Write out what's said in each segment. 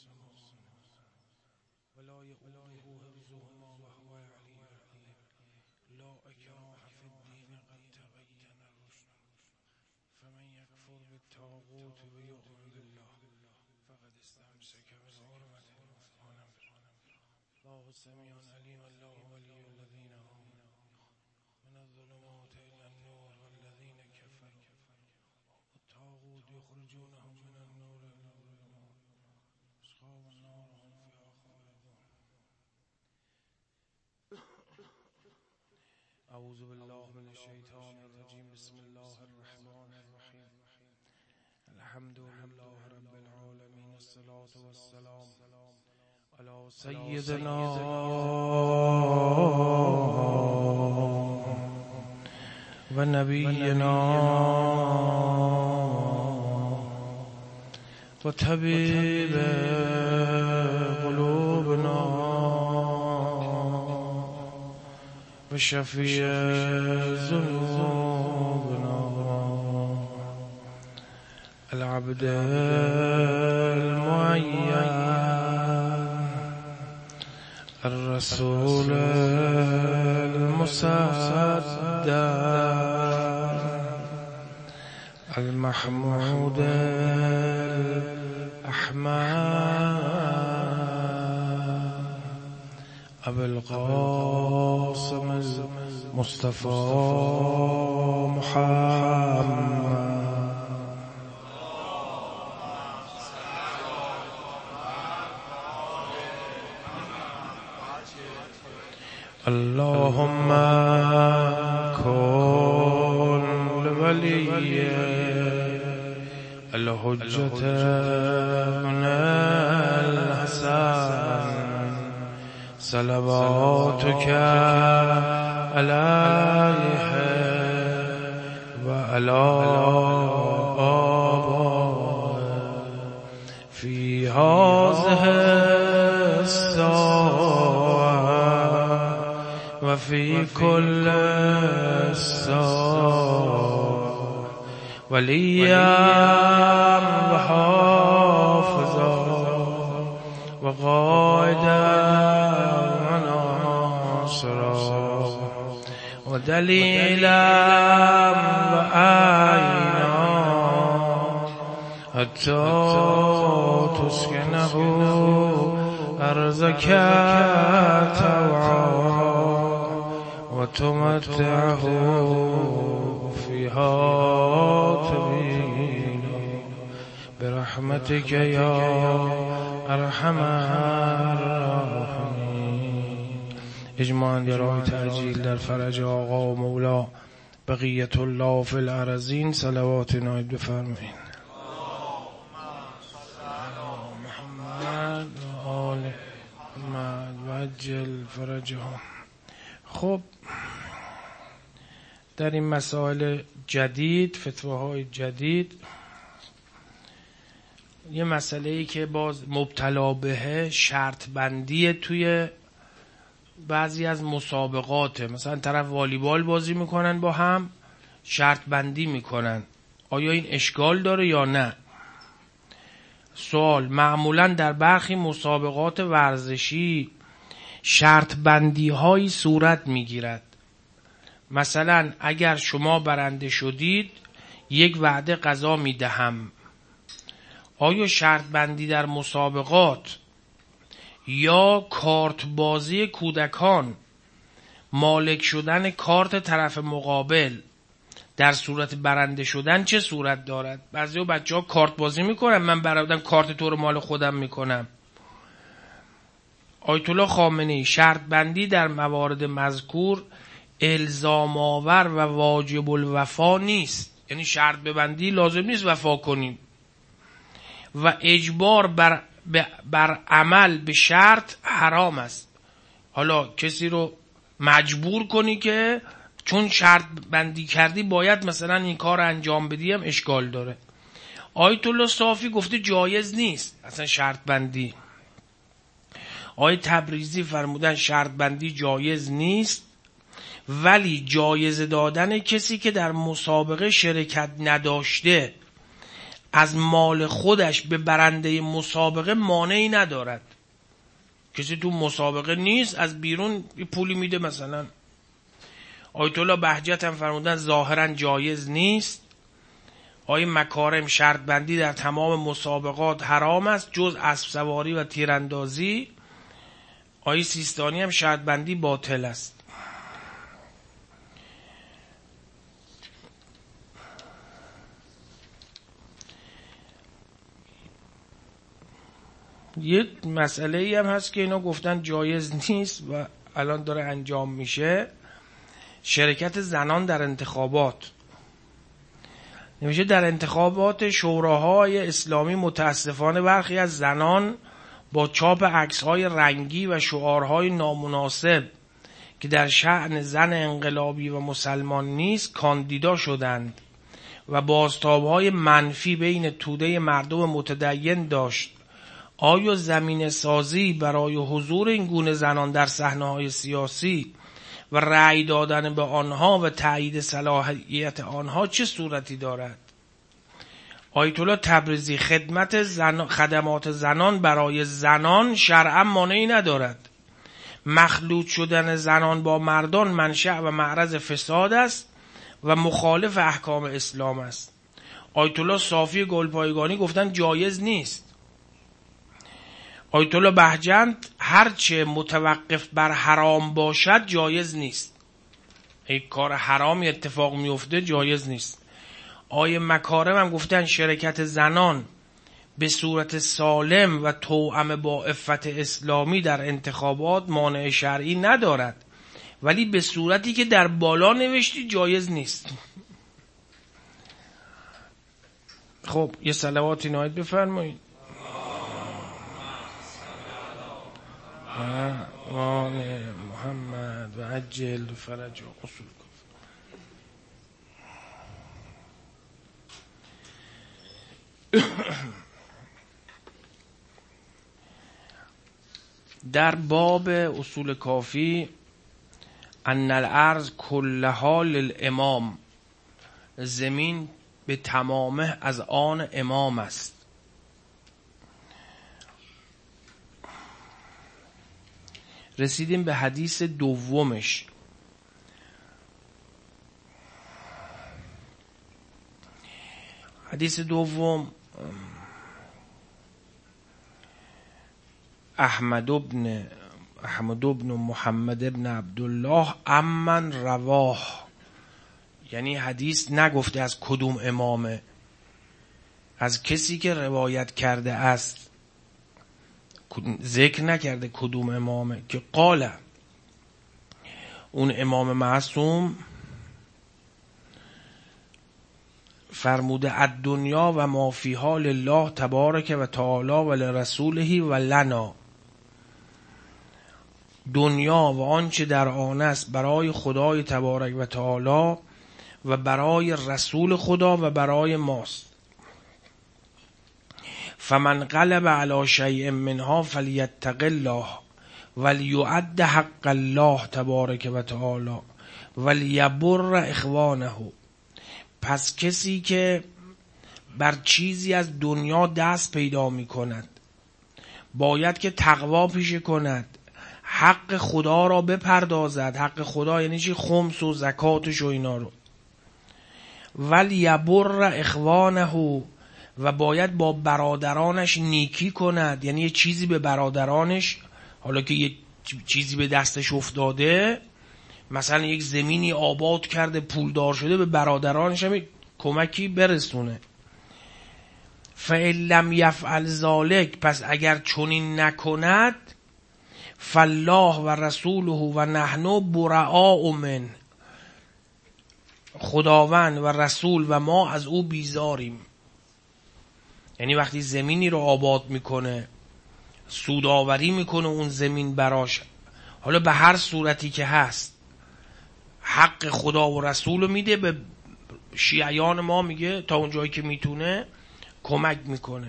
ولا يؤوده حفظهما وهو العلي العظيم لا إكراه في الدين قد تبين الرشد فمن يكفر بالطاغوت ويؤمن بالله فقد استمسك بالعروة الوثقى الله سميع عليم الله ولي الذين آمنوا من الظلمات إلى النور والذين كفروا الطاغوت يخرجونهم من النور إلى الظلمات أصحاب النار هم فيها خالدون. أعوذ بالله من الشيطان الرجيم. بسم الله الرحمن الرحيم. الحمد لله رب العالمين. الصلاة والسلام على سيدنا ونبينا وطبيب قلوبنا وشفيع ذنوبنا العبد المعين الرسول المصدق المحمود الأحمد أبو القاسم المصطفى محمد اللهم كن لولي الحجة من الحسن صلواتك عليه وعلى آبائه في هذه الساعة وفي كل الساعة وليا وحافظا وقائدا وناصرا ودليلا وعينا حتى تسكنه أرضك طوعا وتمتعه فيها طويلا برحمتك يا أرحم الراحمين. اجماعاً برای تعجیل در فرج آقا و مولا بقیت الله فی الارضین صلوات نایب بفرمایید. محمد و آل محمد و عجل فرجهم. خب در این مسائل جدید، فتواهای جدید، یه مسئله‌ای که باز مبتلا بهه شرط بندی توی بعضی از مسابقاته. مثلا طرف والیبال بازی میکنن با هم، شرط بندی میکنن. آیا این اشکال داره یا نه؟ سوال: معمولا در برخی مسابقات ورزشی شرط بندی هایی صورت میگیرد. مثلا اگر شما برنده شدید یک وعده غذا میدهم. آیا شرط بندی در مسابقات یا کارت بازی کودکان، مالک شدن کارت طرف مقابل در صورت برنده شدن چه صورت دارد؟ بعضی بچه ها کارت بازی میکنن، من برندم کارت تو رو مال خودم میکنم. آیت الله خامنه‌ای: شرط بندی در موارد مذکور الزام آور و واجب الوفا نیست. یعنی شرط ببندی لازم نیست وفا کنیم و اجبار بر عمل به شرط حرام است. حالا کسی رو مجبور کنی که چون شرط بندی کردی باید مثلا این کار انجام بدی هم اشکال داره. آیت الله صافی گفته جایز نیست اصلا شرط بندی. آیت تبریزی فرمودن شرط بندی جایز نیست، ولی جایز دادن کسی که در مسابقه شرکت نداشته از مال خودش به برنده مسابقه مانعی ندارد. کسی تو مسابقه نیست، از بیرون پولی میده مثلا. آیت الله بهجت هم فرمودن ظاهرا جایز نیست. آیه مکارم شرط بندی در تمام مسابقات حرام است جز اسب سواری و تیراندازی. آیه سیستانی هم شرط بندی باطل است. یه مسئله ای هم هست که اینا گفتن جایز نیست و الان داره انجام میشه، شرکت زنان در انتخابات. نمیشه در انتخابات شوراهای اسلامی متاسفانه برخی از زنان با چاپ عکس‌های رنگی و شعارهای نامناسب که در شأن زن انقلابی و مسلمان نیست کاندیدا شدند و بازتاب‌های منفی بین توده مردم متدین داشت. آیا زمینه سازی برای حضور این گونه زنان در صحنه‌های سیاسی و رأی دادن به آنها و تایید صلاحیت آنها چه صورتی دارد؟ آیت الله تبریزی خدمات زنان برای زنان شرعاً مانعی ندارد. مخلوط شدن زنان با مردان منشأ و معرض فساد است و مخالف احکام اسلام است. آیت الله صافی گلپایگانی گفتن جایز نیست. آیت الله بهجت هرچه متوقف بر حرام باشد جایز نیست. یک کار حرامی اتفاق میفته جایز نیست. آیه مکارم هم گفتن شرکت زنان به صورت سالم و توأم با عفت اسلامی در انتخابات مانع شرعی ندارد، ولی به صورتی که در بالا نوشتی جایز نیست. خب یه صلواتی نهایت بفرمایید. محمد و عجل فرج و قصور در باب اصول کافی ان الارض کلها للامام، زمین به تمامه از آن امام است. رسیدیم به حدیث دومش. حدیث دوم احمد بن محمد بن عبدالله امن رواه، یعنی حدیث نگفته از کدوم امامه، از کسی که روایت کرده است، ذکر نکرده کدوم امامه، که قال اون امام معصوم فرموده الدنیا و ما فیها لله تبارک و تعالی و لرسوله و لنا، دنیا و آنچه در آن است برای خدای تبارک و تعالی و برای رسول خدا و برای ماست. فمن غلب علی شیء منها فلیتق الله ولیؤد حق الله تبارک و تعالی ولیبر اخوانه. پس کسی که بر چیزی از دنیا دست پیدا می کند باید که تقوا پیشه کند، حق خدا را بپردازد. حق خدا یعنی چی؟ خمس و زکاتش و اینا رو. ولیبر اخوانه، و باید با برادرانش نیکی کند، یعنی یه چیزی به برادرانش، حالا که یه چیزی به دستش افتاده، مثلا یک زمینی آباد کرده پولدار شده، به برادرانش هم کمکی برسونه. فإن لم یفعل ذلک، پس اگر چنین نکند، فالله و رسوله و نحن براء من، خداوند و رسول و ما از او بیزاریم. یعنی وقتی زمینی رو آباد میکنه، سودآوری میکنه اون زمین براش، حالا به هر صورتی که هست، حق خدا و رسول رو میده، به شیعیان ما میگه تا اون جایی که میتونه کمک میکنه.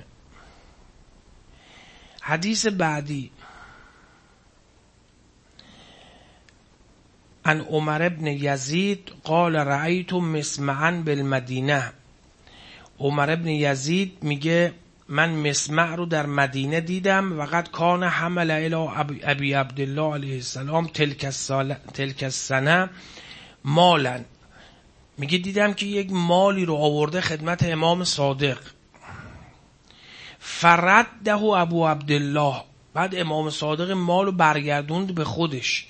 حدیث بعدی ان عمر ابن یزید قال رأیت مسمعا بالمدینه. عمر ابن یزید میگه من مسمع رو در مدینه دیدم و قد کان حمل الی ابی عبدالله علیه السلام تلک السنه مالا. میگه دیدم که یک مالی رو آورده خدمت امام صادق، فرده ابو عبدالله، بعد امام صادق مال رو برگردوند به خودش.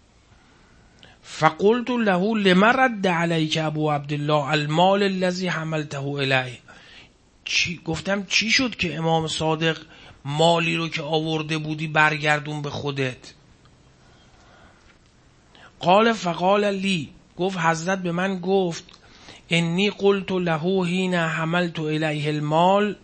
فقلت له لما رد علیک ابو عبدالله المال الذی حملته الیه. گفتم چی شد که امام صادق مالی رو که آورده بودی برگردون به خودت؟ قال فقال لی، گفت حضرت به من گفت انی قلت له حین حملت الیه المال،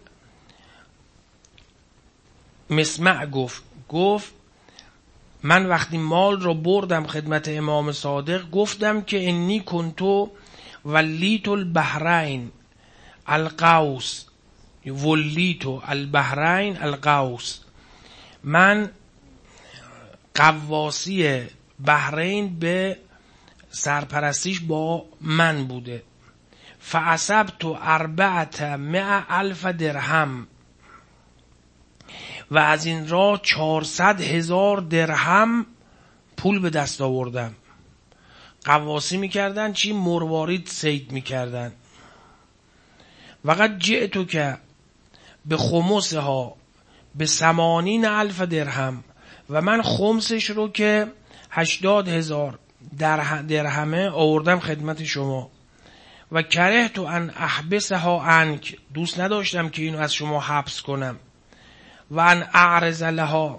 مسمع گفت من وقتی مال رو بردم خدمت امام صادق گفتم که انی کنتو ولیت البحرین القوس، ولیتو البحرین القوس، من قواسی بحرین به سرپرستیش با من بوده. فاصبت 400,000 درهم، و از این راه 400,000 درهم پول به دست آوردم. قواسی میکردن چی؟ مروارید صید میکردن. وقد جئتو که به خمسها به 80,000 درهم، و من خمسش رو که 80,000 درهمه آوردم خدمت شما. و کرهتو ان احبسها عنک، دوست نداشتم که اینو از شما حبس کنم. و ان اعرض لها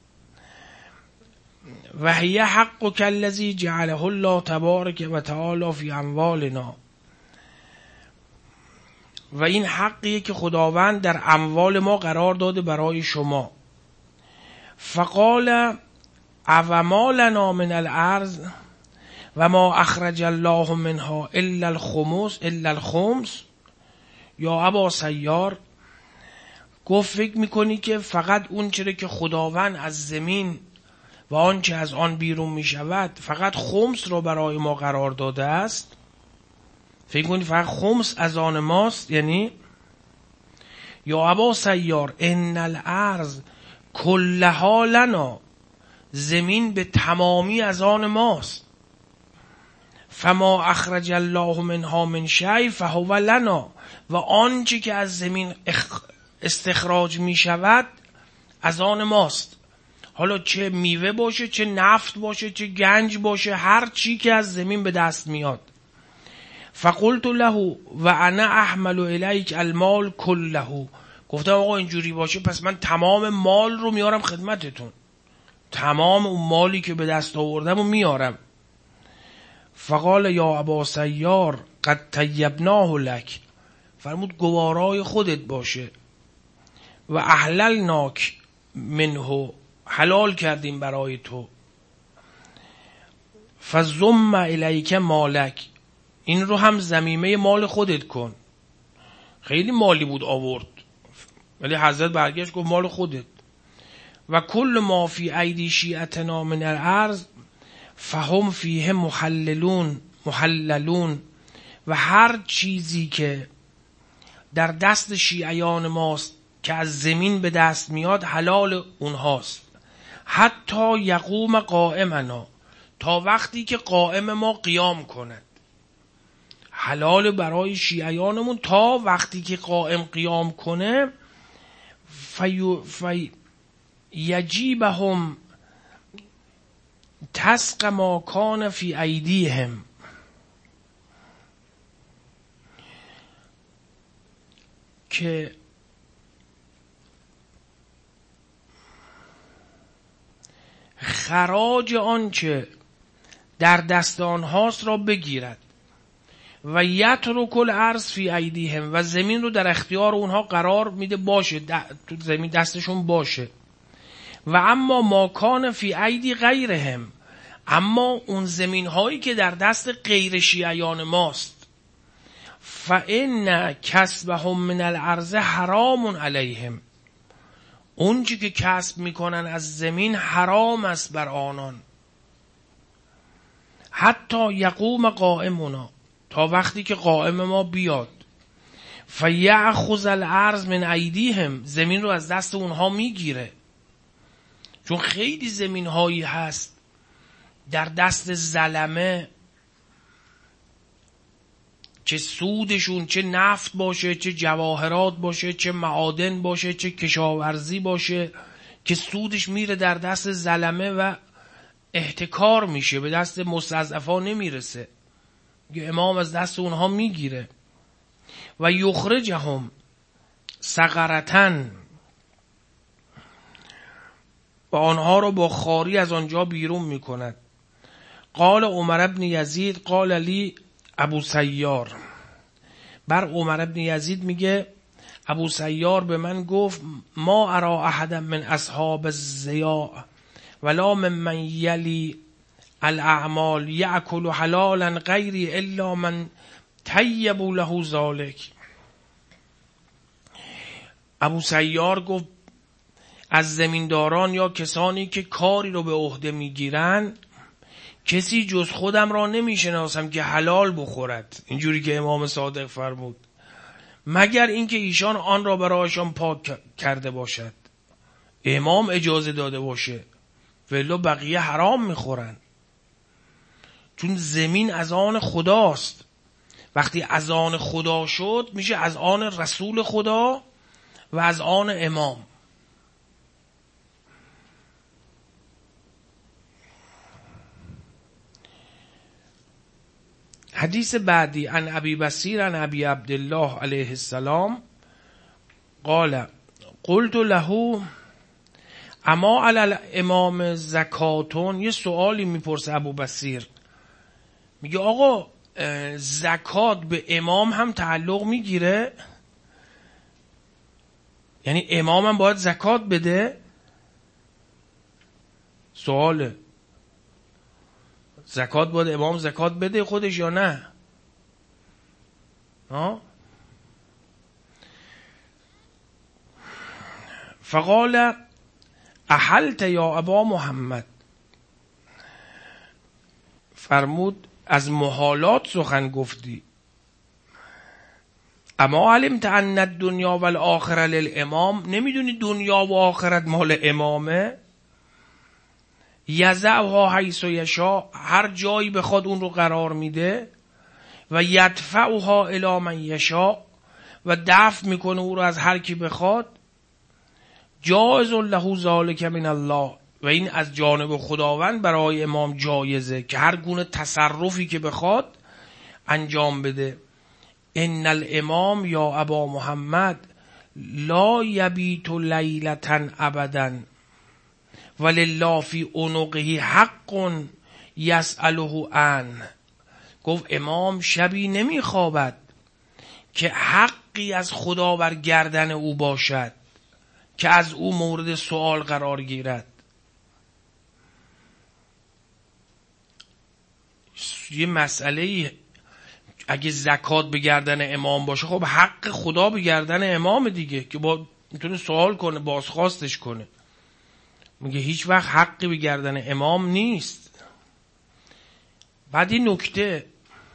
و هی حقک الذی جعله الله تبارک و تعالی فی اموالنا، و این حقیه که خداوند در اموال ما قرار داده برای شما. فقال اوما لنا من الارض و ما اخرج الله منها الا الخمس یا ابا سیار، گفت فکر میکنی که فقط اون چیزی که خداوند از زمین و آنچه از آن بیرون میشود فقط خمس رو برای ما قرار داده است؟ فکر کنی فقط خمس از آن ماست؟ یعنی یا ابا سیار ان الارض کلها لنا، زمین به تمامی از آن ماست. فما اخرج الله منها من شیء فهو لنا، و آنچه که از زمین استخراج می شود از آن ماست. حالا چه میوه باشه، چه نفت باشه، چه گنج باشه، هر چی که از زمین به دست میاد. فقلت له و انا احمل الیک المال کله، گفتم آقا اینجوری باشه پس من تمام مال رو میارم خدمتتون، تمام اون مالی که به دست آوردم رو میارم. فقال یا ابا سیار قد طیبناه لک، فرمود گوارای خودت باشه. و احللناک منه، حلال کردیم برای تو. فضم الیک مالک، این رو هم ضمیمه مال خودت کن. خیلی مالی بود آورد، ولی حضرت برگشت گفت مال خودت. و کل ما فی ایدی شیعتنا من الارض فهم فیه محللون، و هر چیزی که در دست شیعیان ماست که از زمین به دست میاد حلال اونهاست. حتی یقوم قائمنا، تا وقتی که قائم ما قیام کند. حلال برای شیعیانمون تا وقتی که قائم قیام کنه. یجیبهم تسق ما کان فی ایدیهم، که خراج آنچه در دست آنهاست را بگیرد. و یترک الارض فی ایدیهم، و زمین رو در اختیار اونها قرار میده باشه، تو زمین دستشون باشه. و اما ما کان فی ایدی غیرهم، اما اون زمین هایی که در دست غیر شیعیان ماست، فان کسبهم من الارض حرام علیهم، اون چی که کسب میکنن از زمین حرام است بر آنان. حتی یقوم قائمنا، تا وقتی که قائم ما بیاد. فیأخذ الارض من ایدیهم، زمین رو از دست اونها میگیره. چون خیلی زمین هایی هست در دست ظلمه چه سودشون چه نفت باشه، چه جواهرات باشه، چه معادن باشه، چه کشاورزی باشه، که سودش میره در دست ظلمه و احتکار میشه، به دست مستضعفان نمیرسه. امام از دست اونها میگیره. و یخرجهم سقرتن، و آنها رو با خاری از آنجا بیرون میکند. قال عمر ابن یزید قال لی ابو سیار، بر عمر ابن یزید میگه ابو سیار به من گفت ما ارا احدا من اصحاب الضیاء ولا من یلی الاعمال یأکل حلالا غیری الا من طیب له ذلک. ابو سیار گفت از زمینداران یا کسانی که کاری رو به عهده میگیرن کسی جز خودم را نمیشناسم که حلال بخورد، اینجوری که امام صادق فرمود، مگر اینکه ایشان آن را برایشان پاک کرده باشد، امام اجازه داده باشه، ولی بقیه حرام میخورن. چون زمین از آن خداست، وقتی از آن خدا شد میشه از آن رسول خدا و از آن امام. حدیث بعدی عن ابی بصیر عن ابی عبدالله علیه السلام قال قلت له اما علی الامام زکاتون. یه سوالی میپرسه ابو بصیر، میگه آقا زکات به امام هم تعلق میگیره؟ یعنی امام هم باید زکات بده؟ سواله، زکات باید امام زکات بده خودش یا نه؟ فقال احلت یا ابا محمد، فرمود از محالات سخن گفتی. اما علمت ان الدنیا و الاخره للامام، نمیدونی دنیا و آخرت مال امامه؟ یضعها حیث یشاء، هر جایی بخواد اون رو قرار میده، و یدفعها الی من یشاء، و دفع میکنه او رو از هر کی بخواد. جایز له ذلک من الله، و این از جانب خداوند برای امام جایزه که هر گونه تصرفی که بخواد انجام بده. ان الامام یا ابا محمد لا یبیت لیلة ابدا ولله فی عنقه حق یسأله عنه. گفت امام شبی نمیخوابد که حقی از خدا بر گردن او باشد که از او مورد سوال قرار گیرد. یه مسئله اگه زکات به گردن امام باشه، خب حق خدا به گردن امام دیگه که با میتونه سوال کنه، بازخواستش کنه. میگه هیچ وقت حقی به گردن امام نیست. بعد این نکته،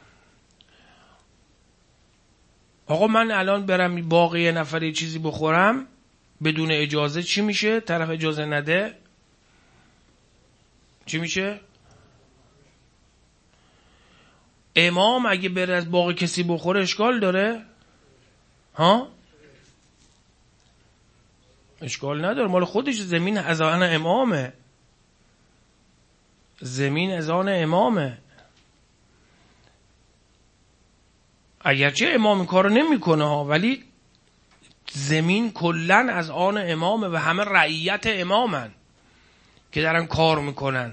آقا من الان برم باقی یه نفر یه چیزی بخورم بدون اجازه، چی میشه؟ طرف اجازه نده چی میشه؟ امام اگه بره از باقی کسی بخوره اشکال داره؟ ها؟ اشکال نداره، مال خودش، زمین از آن امامه، زمین از آن امامه. اگرچه امام این کارو نمیکنه ها، ولی زمین کلن از آن امامه و همه رعیت امامن که دارن کار میکنن.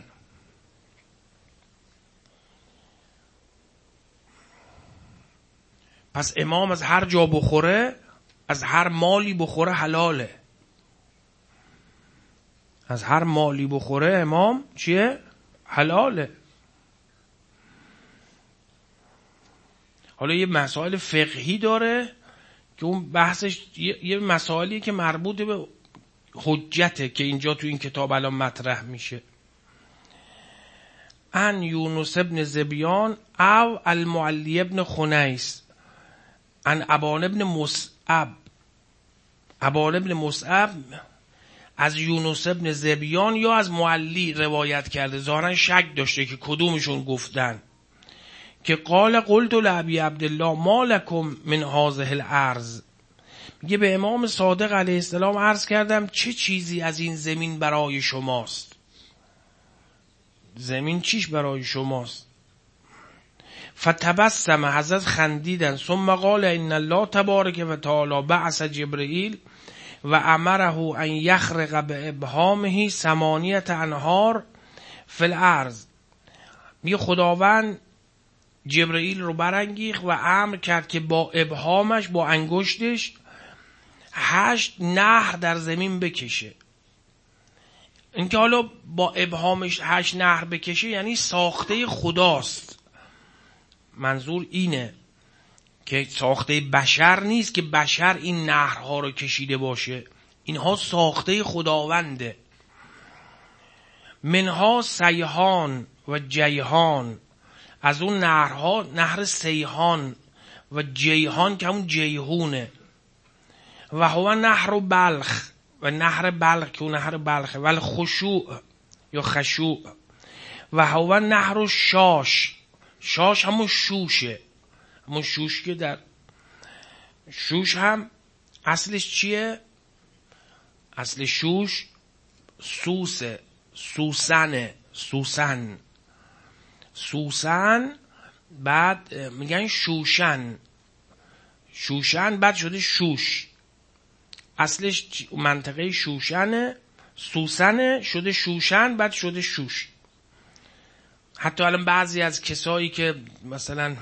پس امام از هر جا بخوره، از هر مالی بخوره حلاله. از هر مالی بخوره امام چیه؟ حلاله. حالا یه مسائل فقهی داره که اون بحثش یه مسائلی که مربوط به حجته که اینجا تو این کتاب الان مطرح میشه. ان یونس ابن زبیان او المعلی ابن خنیس عن ابان ابن مصعب از یونس ابن ذبیان یا از معلی روایت کرده، ظاهرا شک داشته که کدومشون گفتن، که قلت لابی عبدالله ما لکم من هذه الارض، میگه به امام صادق علیه السلام عرض کردم چه چیزی از این زمین برای شماست؟ زمین چیش برای شماست؟ فتبسم، حضرت خندیدن، ثم قال ان الله تبارک و تعالی بعث جبرئیل و امره ان یخرق بابهامه 8 انهار فی الارض. میگه خداوند جبرئیل رو برانگیخت و امر کرد که با ابهامش، با انگشتش 8 نهر در زمین بکشه. اینکه حالا با ابهامش 8 نهر بکشه یعنی ساخته خداست. منظور اینه که ساخته بشر نیست که بشر این نهرها رو کشیده باشه، اینها ساخته خداونده. منها سیحان و جیهان، از اون نهرها نهر سیحان و جیهان که اون جیهونه، و هو نهر بلخ، و نهر بلخ که اون نهر بلخه، و الخشوع یا خشوع، و هو نهر شاش، شاش همون شوشه، همون شوش که در شوش هم اصلش چیه؟ اصل شوش سوسه، سوسنه، سوسن بعد میگن شوشن، بعد شده شوش، اصلش منطقه شوشنه، سوسنه شده شوشن، بعد شده شوش. حتی الان بعضی از کسایی که مثلا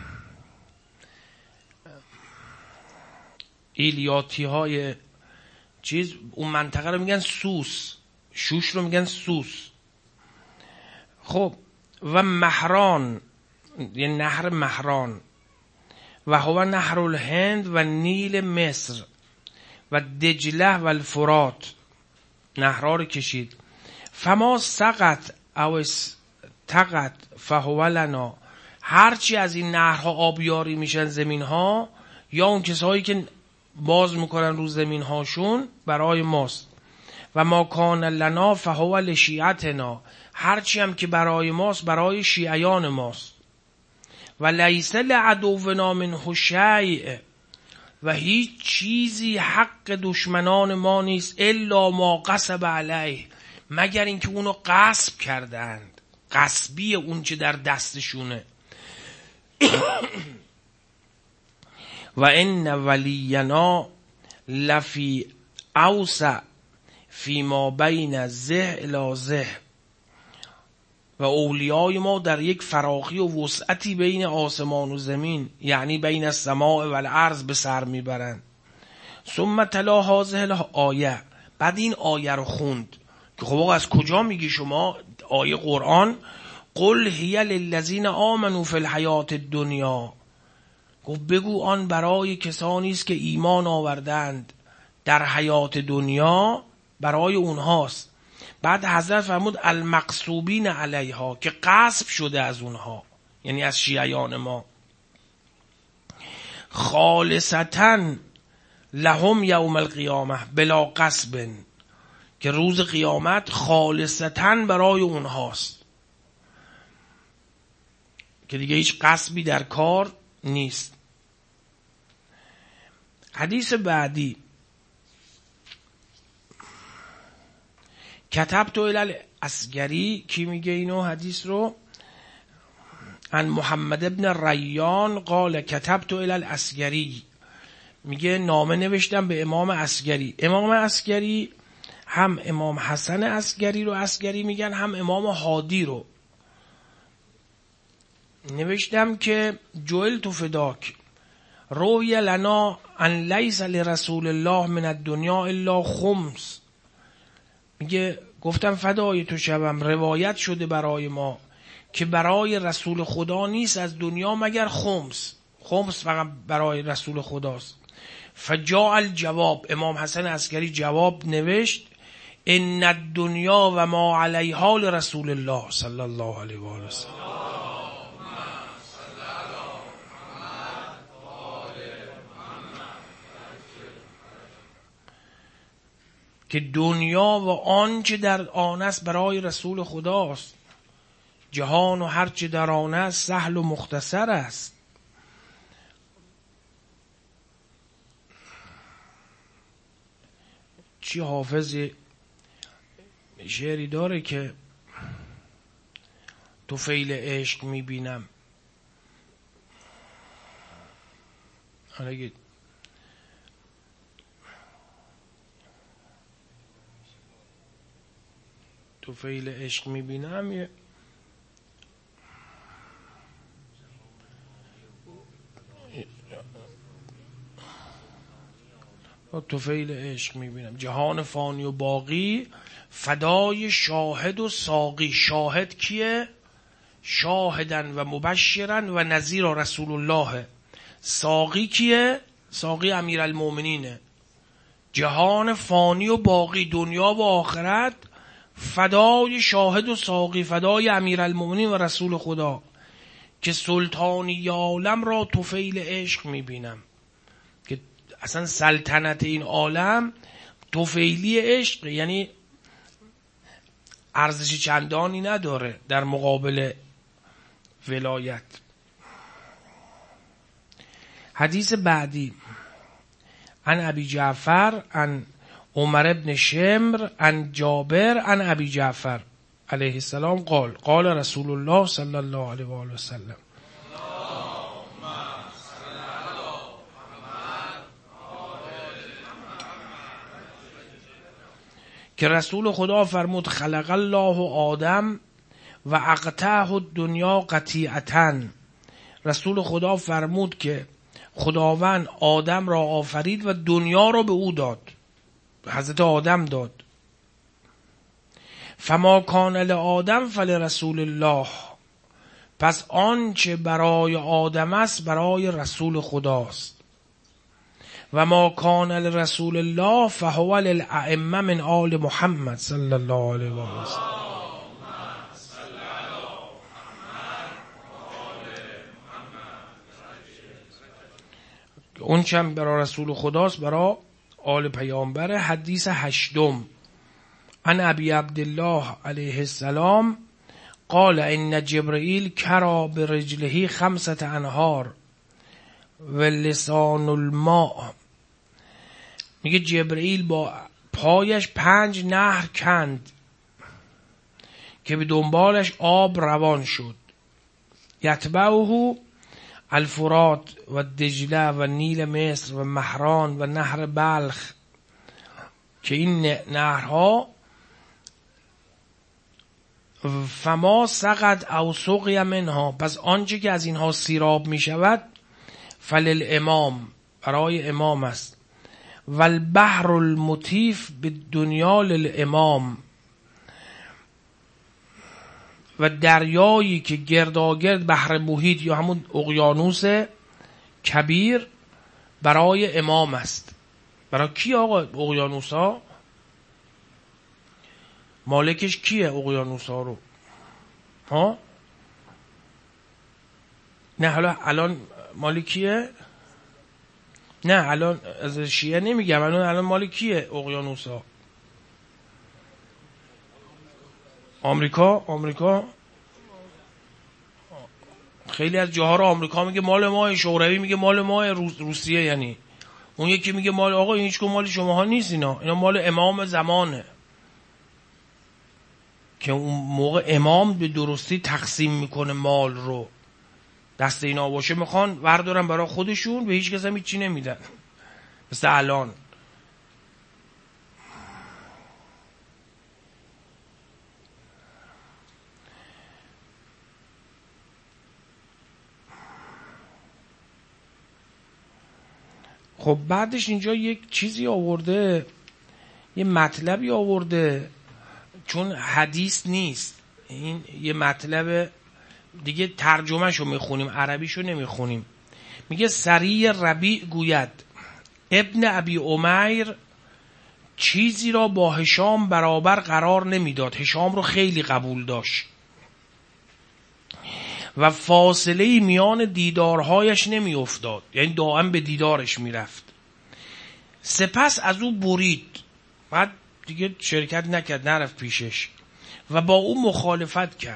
ایلیاتی های چیز اون منطقه رو میگن سوس، شوش رو میگن سوس. خب و مهران، یه نهر مهران، و هو نهر الهند و نیل مصر و دجله و الفرات، نهرها رو کشید. فما سقط او استقط فهو لنا، هرچی از این نهرها آبیاری میشن زمین ها، یا اون کسایی که باز میکنن رو زمین هاشون، برای ماست. و ما کان لنا فهو لشیعتنا، هرچی هم که برای ماست برای شیعیان ماست. و لیس لعدونا منه شیء، و هیچ چیزی حق دشمنان ما نیست، الا ما غصب علیه، مگر اینکه اونو غصب کردند، غصبی اون چه در دستشونه. و ان ولینا لفی اوسع فی ما بین زه الی زه، و اولیای ما در یک فراخی و وسعتی بین آسمان و زمین، یعنی بین السماء و الارض به سر میبرند. ثم تلا هذه الآیه، بعد این آیه رو خوند که خب از کجا میگی شما؟ آیه قرآن، قل هی للذین آمنوا فی الحیات الدنیا، گفت بگو آن برای کسانی است که ایمان آوردند در حیات دنیا، برای اونهاست. بعد حضرت فرمود المغصوبین علیها، که غصب شده از اونها، یعنی از شیعیان ما. خالصتاً لهم یوم القیامه بلا غصب، که روز قیامت خالصتاً برای اونهاست، که دیگه هیچ غصبی در کار نیست. حدیث بعدی، کتبت الی العسکری، کی میگه اینو حدیث رو؟ عن محمد ابن ریان قال کتبت الی العسکری، میگه نامه نوشتم به امام عسکری. امام عسکری هم امام حسن عسکری رو عسکری میگن، هم امام هادی رو. نوشتم که جعلت فداک روی لنا ان لیس لرسول الله من الدنیا الا خمس، میگه گفتم فدای تو شوم، روایت شده برای ما که برای رسول خدا نیست از دنیا مگر خمس، خمس فقط برای رسول خداست. فجاء الجواب، امام حسن عسکری جواب نوشت، ان الدنیا و ما علیها لرسول الله صلی الله علیه و آله وسلم. که دنیا و آنچه در آن است برای رسول خداست. جهان و هرچه در آن است سهل و مختصر است. چی حافظ شعری داره که طفیل عشق میبینم، طفیل عشق میبینم، طفیل عشق میبینم، جهان فانی و باقی فدای شاهد و ساقی. شاهد کیه؟ شاهدن و مبشرن و نذیر رسول الله. ساقی کیه؟ ساقی امیرالمومنینه. جهان فانی و باقی، دنیا و آخرت، فدای شاهد و ساقی، فدای امیرالمومنین و رسول خدا که سلطانی عالم را طفیل عشق میبینم. که اصلا سلطنت این عالم طفیلی عشق، یعنی ارزش چندانی نداره در مقابل ولایت. حدیث بعدی عن ابی جعفر عن عمر ابن شمر عن جابر عن ابی جعفر علیه السلام قال قال رسول الله صلی الله علیه و آله و سلم که رسول خدا فرمود خلق الله آدم و اقطعه الدنیا قطیعتاً. رسول خدا فرمود که خداوند آدم را آفرید و دنیا را به او داد، حضرت آدم داد. فما کان لآدم فلرسول الله، پس آنچه برای آدم است برای رسول خداست. و ما کان لرسول الله فهو للائمه من آل محمد صلی الله علیه و آله. اون چم برای رسول خداست برای آل پیامبر. حدیث هشتم عن ابی عبدالله علیه السلام قال ان جبرئیل کرا برجله 5 انهار و لسان الماء. میگه جبرئیل با پایش 5 نهر کند که به دنبالش آب روان شد. یتبعه الفرات و دجله و نیل مصر و مهران و نهر بلخ، که این نهرها فما سقط او سقی منها، پس آنچه که از اینها سیراب می شود فللامام، برای امام است. و البحر المطیف بالدنیا للامام، و دریایی که گرداگرد بحر محیط یا همون اقیانوس کبیر برای امام است. برای کی آقا اقیانوس ها؟ مالکش کیه اقیانوس ها رو؟ ها؟ نه حالا الان مالکیه؟ نه الان از شیعه نمیگم، الان مالکیه اقیانوس ها؟ آمریکا خیلی از جاها رو آمریکا میگه مال ما، شوروی میگه مال ما، روسیه یعنی اون یکی میگه مال آقا این هیچکدوم مال شماها نیست، اینا مال امام زمانه که اون موقع امام به درستی تقسیم میکنه مال رو. دست اینا باشه میخوان بردارن برای خودشون، به هیچ کس هم هیچی نمیدن مثل الان. خب بعدش اینجا یک چیزی آورده، یه مطلبی آورده، چون حدیث نیست این یه مطلب دیگه، ترجمهشو میخونیم عربیشو نمیخونیم. میگه سری ربیع گوید ابن ابی امیر چیزی را با هشام برابر قرار نمیداد، هشام رو خیلی قبول داشت و فاصله میان دیدارهایش نمی افتاد، یعنی دائم به دیدارش میرفت. سپس از او برید، بعد دیگه شرکت نکرد، نرفت پیشش و با او مخالفت کرد.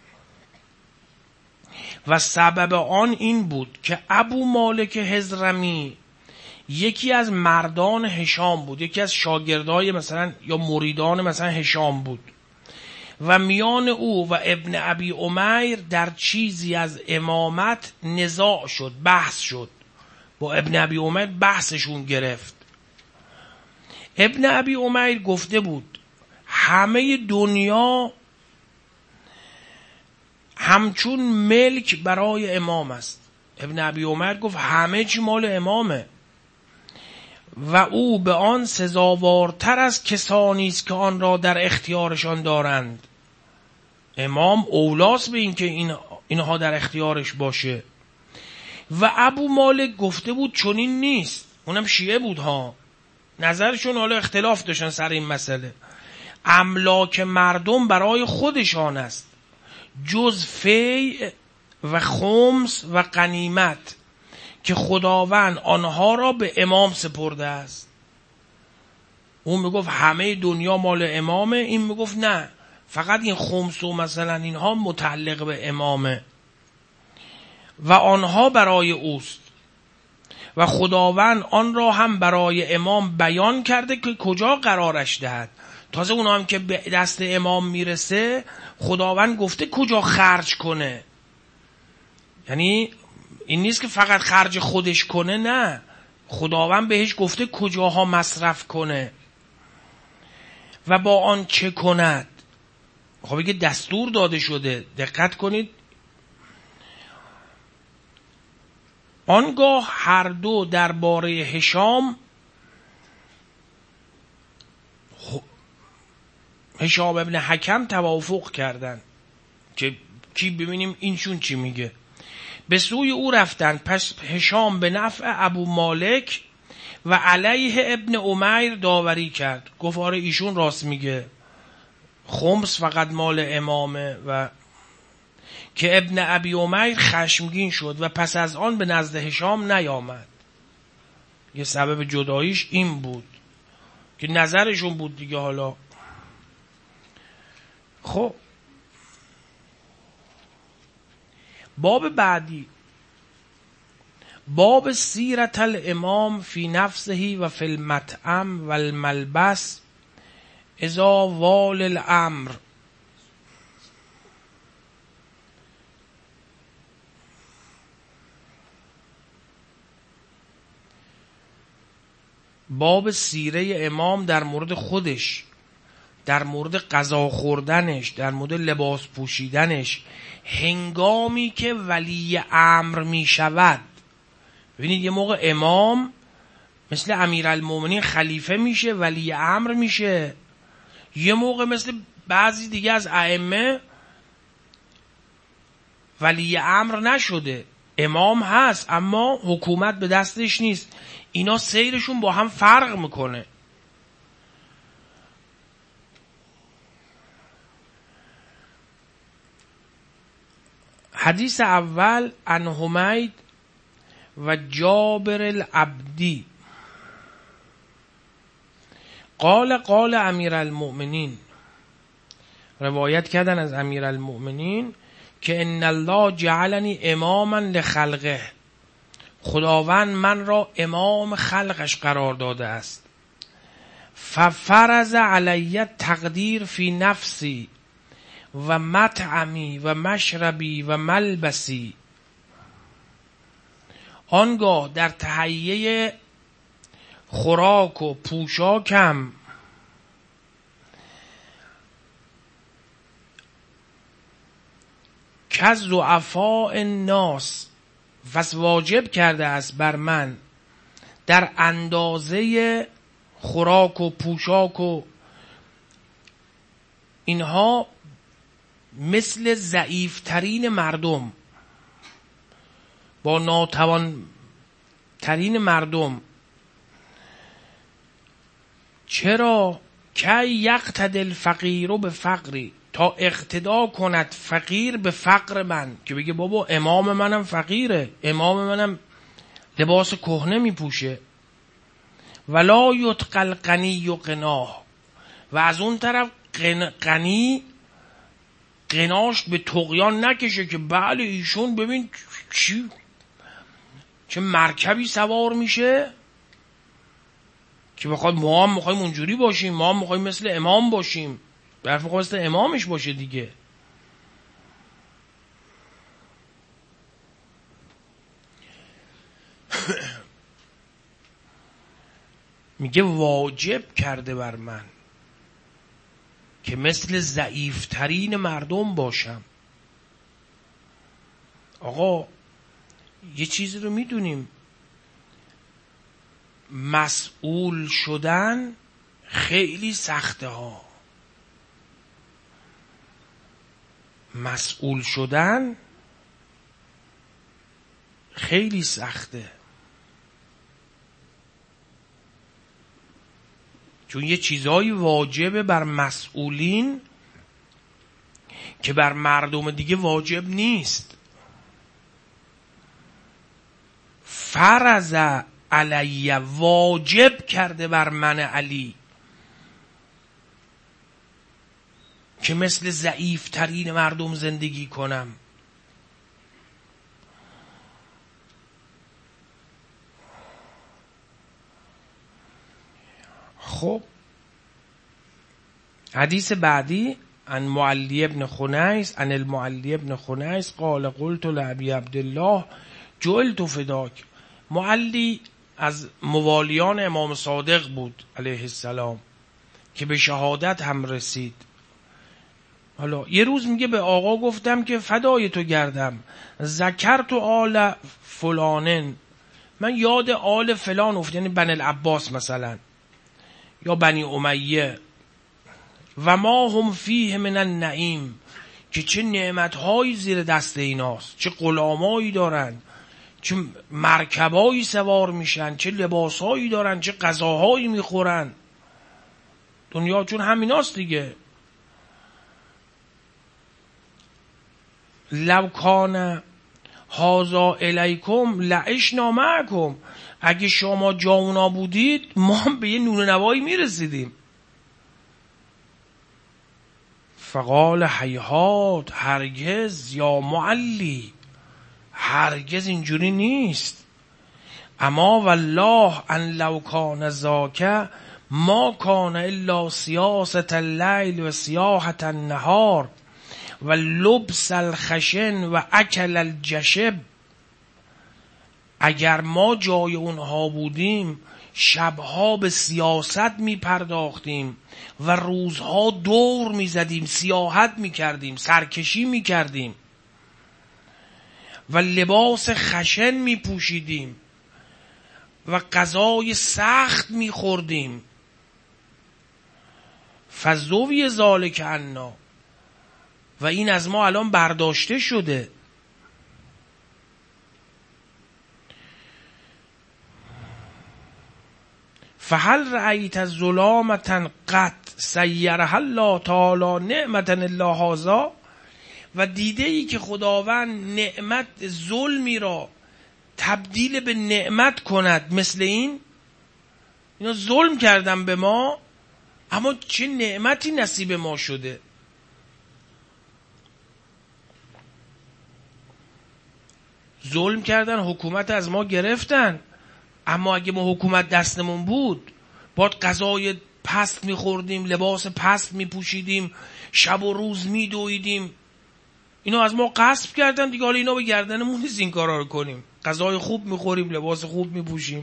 و سبب آن این بود که ابو مالک حضرمی یکی از مردان هشام بود، یکی از شاگردای مثلا یا مریدان مثلا هشام بود و میان او و ابن ابی امیر در چیزی از امامت نزاع شد، بحث شد. با ابن ابی امیر بحثشون گرفت. ابن ابی امیر گفته بود همه دنیا همچون ملک برای امام است. ابن ابی امیر گفت همه چی مال امامه و او به آن سزاوارتر از کسانی است که آن را در اختیارشان دارند. امام اولاست به این که اینها در اختیارش باشه. و ابو مالک گفته بود چنین نیست. اونم شیعه بود ها، نظرشون حالا اختلاف داشتن سر این مسئله. املاک مردم برای خودشان است جز فیع و خمس و غنیمت که خداوند آنها را به امام سپرده است. اون میگفت همه دنیا مال امامه، این میگفت نه، فقط این خمس و مثلا اینها متعلق به امامه و آنها برای اوست و خداوند آن را هم برای امام بیان کرده که کجا قرارش دهد. تازه اونها هم که به دست امام میرسه خداوند گفته کجا خرج کنه. یعنی این نیست که فقط خرج خودش کنه، نه، خداوند بهش گفته کجاها مصرف کنه و با آن چه کند. خب بگه دستور داده شده. دقت کنید، آنگاه هر دو درباره هشام ابن حکم توافق کردند که کی ببینیم اینشون چی میگه. به سوی او رفتن. پس هشام به نفع ابو مالک و علیه ابن امیر داوری کرد. گفت آره ایشون راست میگه، خمس فقط مال امامه. و که ابن ابی امیر خشمگین شد و پس از آن به نزد هشام نیامد. یه سبب جداییش این بود که نظرشون بود دیگه. حالا خب باب بعدی، باب سیرت الامام فی نفسه و فی المطعم و الملبس اذا وال الامر. باب سیره امام در مورد خودش، در مورد غذا خوردنش، در مورد لباس پوشیدنش هنگامی که ولی امر می شود. ببینید یه موقع امام مثل امیرالمومنین خلیفه میشه، ولی امر میشه. یه موقع مثل بعضی دیگه از ائمه ولی امر نشده، امام هست اما حکومت به دستش نیست. اینا سیرشون با هم فرق میکنه. حدیث اول عن حمید و جابر العبدی قال امیرالمؤمنین، روایت کردن از امیرالمؤمنین که ان الله جعلنی اماما لخلقه، خداوند من را امام خلقش قرار داده است. ففرض علی تقدیر فی نفسی و مطعمی و مشربی و ملبسی. آنگاه در تهیه خوراک و پوشاکم کز ضعفاء الناس، پس واجب کرده است بر من در اندازه خوراک و پوشاک و اینها مثل ضعیفترین مردم، با ناتوان ترین مردم. چرا؟ که یقتدی الفقیر به فقری، تا اقتدا کند فقیر به فقر من، که بگه بابا امام منم فقیره، امام منم لباس کهنه می پوشه. ولا یتقل غنی و غناه، و از اون طرف غنی قناش به طغیان نکشه که بله ایشون ببین چه مرکبی سوار میشه که بخواد ما هم میخوایم اونجوری باشیم، ما هم میخوایم مثل امام باشیم، برف میخوایم مثل امامش باشه دیگه. میگه واجب کرده بر من که مثل ضعیفترین مردم باشم. آقا یه چیزی رو میدونیم، مسئول شدن خیلی سخته ها. مسئول شدن خیلی سخته، چون یه چیزایی واجبه بر مسئولین که بر مردم دیگه واجب نیست. فرض علی، واجب کرده بر من علی که مثل ضعیف ترین مردم زندگی کنم. خب حدیث بعدی عن معلی ابن خنیس عن المعلی ابن خنیس قال قلت لابی عبدالله جعلت فداک. معلی از موالیان امام صادق بود علیه السلام که به شهادت هم رسید. حالا یه روز میگه به آقا گفتم که فدای تو گردم، ذکرت آل فلانن، من یاد آل فلان افتاد، یعنی بنی العباس مثلا یا بنی امیه، و ما هم فیه من النعیم، که چه نعمتهایی زیر دست ایناست، چه غلامایی دارن، چه مرکبایی سوار میشن، چه لباسهایی دارن، چه غذاهایی میخورن. دنیا چون همیناست دیگه. لو کان هازا الیکم لعشنا معکم، اگه شما جا اونا بودید ما هم به یه نون نوایی میرسیدیم. فقال هیهات، هرگز یا معلی، هرگز اینجوری نیست. اما والله ان لو کان ذاک ما کان الا سیاست اللیل و سیاحت النهار و لبس الخشن و اکل الجشب. اگر ما جای اونها بودیم شبها به سیاست می پرداختیم و روزها دور می زدیم، سیاحت می کردیم، سرکشی می کردیم و لباس خشن می پوشیدیم و غذای سخت می خوردیم. فذوی ذالک عنا، و این از ما الان برداشته شده. فهل رأیت ظلامة قط سیرها الله تعالی نعمة الا هذا، و دیده ای که خداوند نعمت ظلمی را تبدیل به نعمت کند مثل این؟ اینا ظلم کردن به ما اما چه نعمتی نصیب ما شده. ظلم کردن، حکومت از ما گرفتن، اما اگه ما حکومت دستمون بود باید غذای پست میخوردیم، لباس پست میپوشیدیم، شب و روز میدویدیم. اینا از ما غصب کردن دیگه، حالا اینا به گردنمون نیست این کارا رو کنیم. غذای خوب میخوریم، لباس خوب میپوشیم.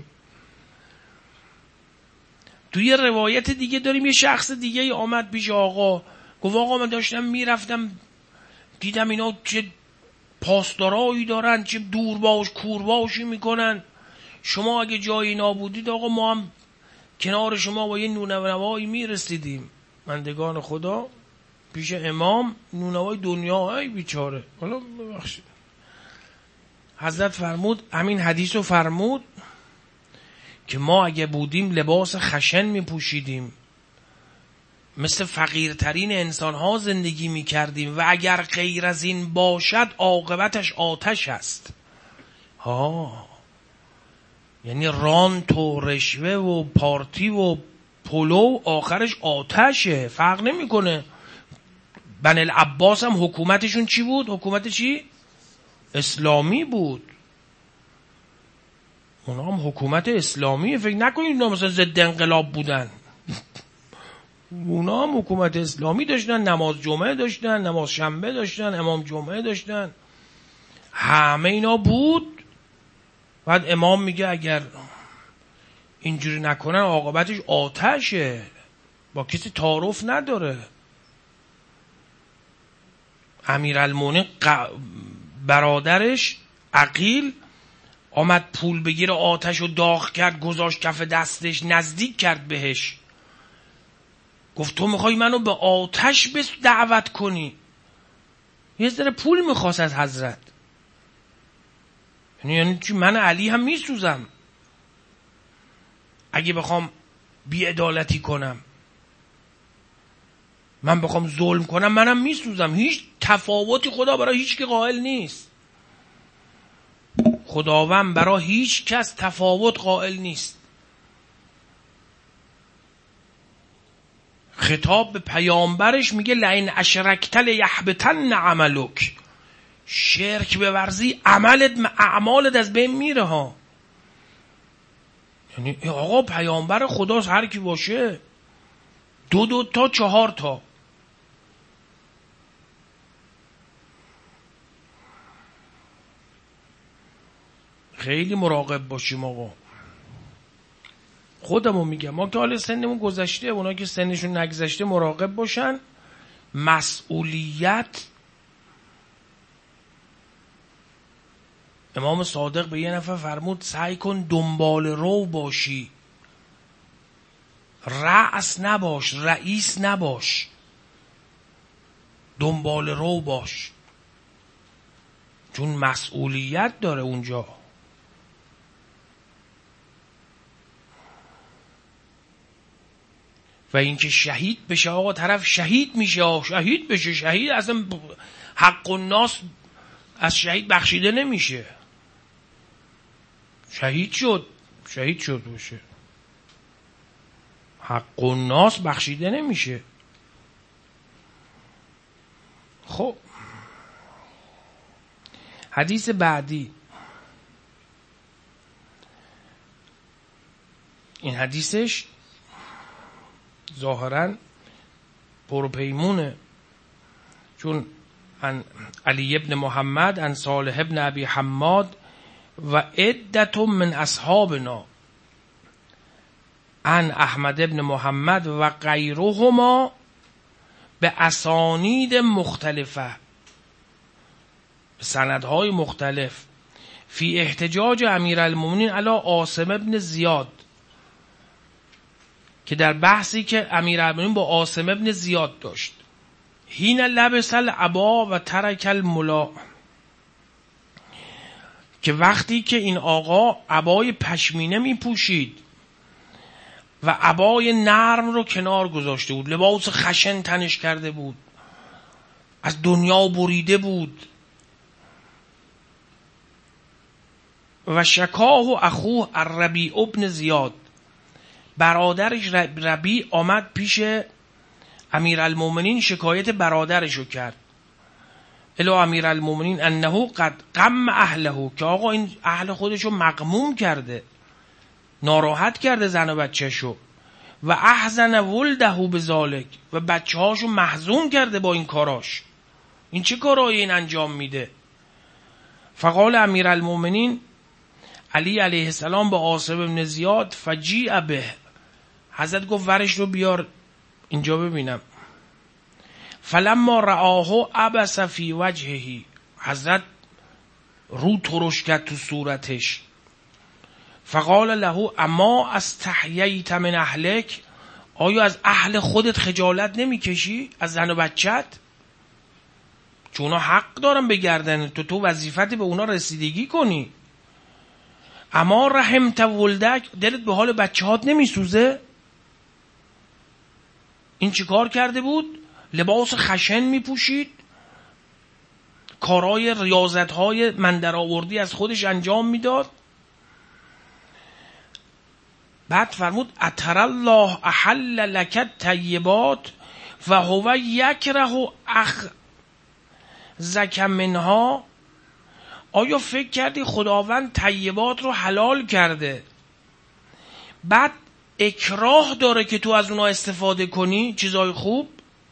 توی روایت دیگه داریم یه شخص دیگه آمد پیش آقا، گفت آقا من داشتم میرفتم دیدم اینا چه پاسدارایی دارن، چه دورباش کورباشی میکنن، شما اگه جای اینا بودید آقا ما هم کنار شما با یه نونوایی میرسیدیم. بندگان خدا پیش امام نونوای دنیا، ای بیچاره. حالا ببخشید حضرت فرمود، همین حدیث رو فرمود که ما اگه بودیم لباس خشن میپوشیدیم، مثل فقیرترین انسانها زندگی میکردیم، و اگر غیر از این باشد عاقبتش آتش است. یعنی رانت و رشوه و پارتی و پلو آخرش آتشه، فرق نمیکنه. بنی العباس هم حکومتشون چی بود؟ حکومت چی؟ اسلامی بود. اونا هم حکومت اسلامی، فکر نکنید اونا مثلا ضد انقلاب بودن. اونا هم حکومت اسلامی داشتن، نماز جمعه داشتن، نماز شنبه داشتن، امام جمعه داشتن، همه اینا بود. بعد امام میگه اگر اینجوری نکنن عاقبتش آتشه، با کسی تعارف نداره. امیرالمومنین برادرش عقیل آمد پول بگیره، آتش رو داغ کرد، گذاشت کف دستش، نزدیک کرد بهش، گفت تو میخوای منو به آتش دعوت کنی؟ یه ذره پول میخواست از حضرت. یعنی چی؟ من علی هم میسوزم اگه بخوام بی‌عدالتی کنم، من بخوام ظلم کنم منم میسوزم. هیچ تفاوتی خدا برای هیچ کی قائل نیست. خداوند برای هیچ کس تفاوت قائل نیست. خطاب به پیامبرش میگه لئن اشرکت لیحبطن عملک، شرک بورزی اعمالت از بین میره ها. یعنی آقا پیامبر خداست، هر کی باشه 2 تا 4 تا. خیلی مراقب باشیم آقا. خودمون میگم، ما که حال سنمون گذشته، اونا که سنشون نگذشته مراقب باشن. مسئولیت، امام صادق به یه نفر فرمود سعی کن دنبال رو باشی، رأس نباش، رئیس نباش، دنبال رو باش، چون مسئولیت داره اونجا. و اینکه شهید بشه آقا، طرف شهید میشه، شهید بشه، شهید اصلا حق الناس از شهید بخشیده نمیشه. شهید شد باشه، حق الناس بخشیده نمیشه. خب حدیث بعدی، این حدیثش ظاهراً پرپیمونه، چون علی ابن محمد عن صالح ابن ابی حماد و عدت من اصحابنا عن احمد ابن محمد و غیرهما به اسانید مختلفه، به سندهای مختلف، فی احتجاج امیرالمومنین علی عاصم ابن زیاد، که در بحثی که امیرالمومنین با عاصم ابن زیاد داشت، حین لبس العبا و ترک الملا، که وقتی که این آقا عبای پشمینه می پوشید و عبای نرم رو کنار گذاشته بود، لباس خشن تنش کرده بود، از دنیا بریده بود، و شکاه و اخوه الربیع ابن زیاد، برادرش ربیع آمد پیش امیرالمومنین شکایت برادرشو کرد، الی امیرالمومنین انه قد غم اهله، که آقا این اهل خودشو مغموم کرده، ناراحت کرده زن و بچهشو، و احزن ولده بذالک، و بچه‌هاشو محزون کرده با این کاراش، این چه کارایی این انجام میده. فقال امیرالمومنین علی علیه السلام با عاصم بن زیاد فجیع به، حضرت گفت ورش رو بیار اینجا ببینم. فلما رآه عبس فی وجهه، حضرت رو ترش کرد تو صورتش. فقال له اما استحییت من اهلک، آیا از اهل خودت خجالت نمیکشی، از زن و بچت؟ چون اونا حق دارن بگردن، تو وظیفت به اونا رسیدگی کنی. اما رحمت ولدک، دلت به حال بچه‌هات نمیسوزه؟ این چی کار کرده بود؟ لباس خشن میپوشید، کارهای ریاضتهای من در آوردی از خودش انجام میداد. بعد فرمود اتر الله احل لک الطیبات و هو یکره اخذک منها. آیا فکر کردی خداوند طیبات رو حلال کرده بعد اکراه داره که تو از اونها استفاده کنی؟ چیزای خوب،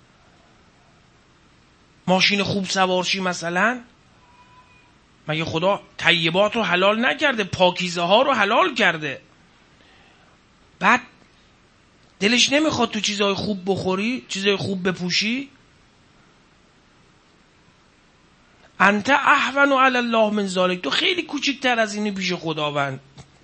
ماشین خوب سوارشی مثلا. مگه خدا طیبات رو حلال نکرده؟ پاکیزه ها رو حلال کرده. بعد دلش نمیخواد تو چیزای خوب بخوری، چیزای خوب بپوشی؟ انت اهون علی الله من ذلک. تو خیلی کوچکتر از اینی پیش خداوند.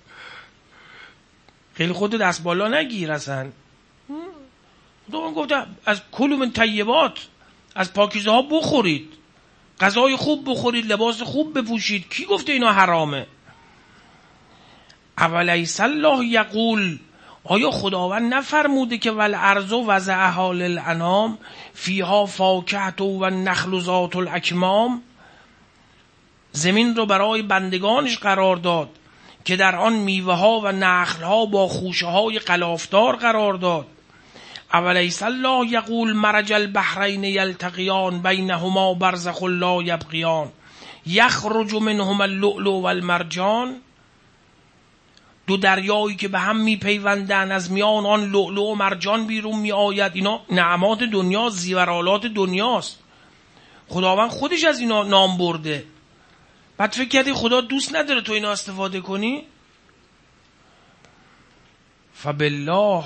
خیلی خودت دست بالا نگیر اصلا. خداوند گفته از کلوا من طیبات، از پاکیزه ها بخورید، غذای خوب بخورید، لباس خوب بپوشید. کی گفته اینا حرامه؟ اولیس الله یقول، آیا خداوند نفرموده که والارض وضعها للانام فیها فاکهة و النخل ذات الاکمام؟ زمین رو برای بندگانش قرار داد که در آن میوه ها و نخل ها با خوشه های غلافدار قرار داد. اولیس الله یقول مرج البحرین یلتقیان بینهما برزخ لا یبغیان یخرج منهما اللؤلؤ والمرجان. دو دریایی که به هم میپیوندن، از میان آن لؤلؤ و مرجان بیرون میآید. اینا نعمات دنیا، زیورالات دنیاست. خداوند خودش از اینا نام برده. بعد فکر کردی خدا دوست نداره تو اینا استفاده کنی؟ فبالله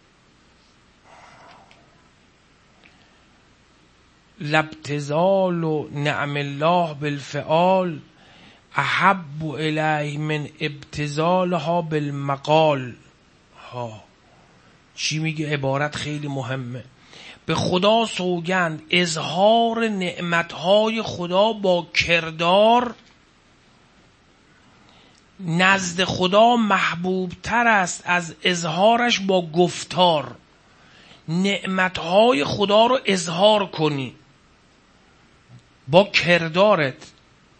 لابتذال و نعم الله بالفعال احب الیه من ابتذالها بالمقال. ها چی میگه؟ عبارت خیلی مهمه. به خدا سوگند اظهار نعمتهای خدا با کردار نزد خدا محبوب تر است از اظهارش با گفتار. نعمتهای خدا رو اظهار کنی با کردارت.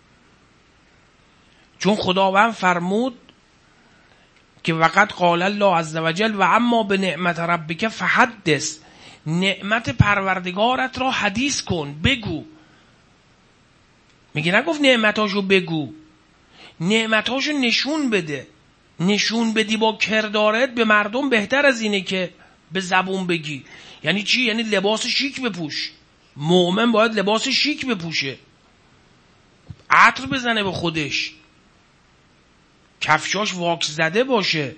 چون خداوند فرمود که وقد قال الله عز وجل و اما به نعمت ربک فحدث، نعمت پروردگارت را حدیث کن، بگو. میگه نگفت نعمتاشو بگو، نعمتاشو نشون بده. نشون بدی با کردارت به مردم بهتر از اینه که به زبون بگی. یعنی چی؟ یعنی لباس شیک بپوش. مؤمن باید لباس شیک بپوشه، عطر بزنه به خودش، کفشاش واکس زده باشه.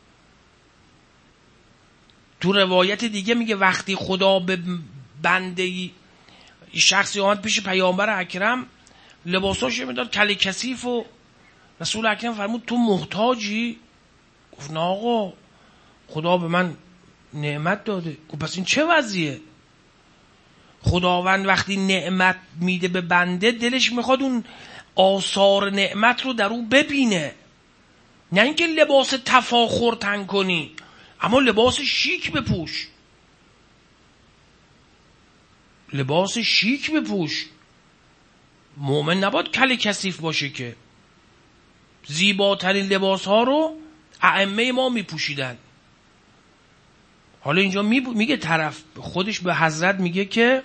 تو روایت دیگه میگه وقتی خدا به بنده شخصی آمد پیش پیامبر اکرم، لباساش میداد کله کثیف و رسول اکرم فرمود تو محتاجی؟ گفت نه آقا، خدا به من نعمت داده. گفت پس این چه وضعیه؟ خداوند وقتی نعمت میده به بنده دلش میخواد اون آثار نعمت رو در اون ببینه، نه اینکه لباس تفاخر تن کنی، اما لباس شیک بپوش. لباس شیک بپوش. مؤمن نباید کله کثیف باشه که. زیباترین لباس ها رو ائمه ما میپوشیدن. حالا اینجا میگه طرف خودش به حضرت میگه که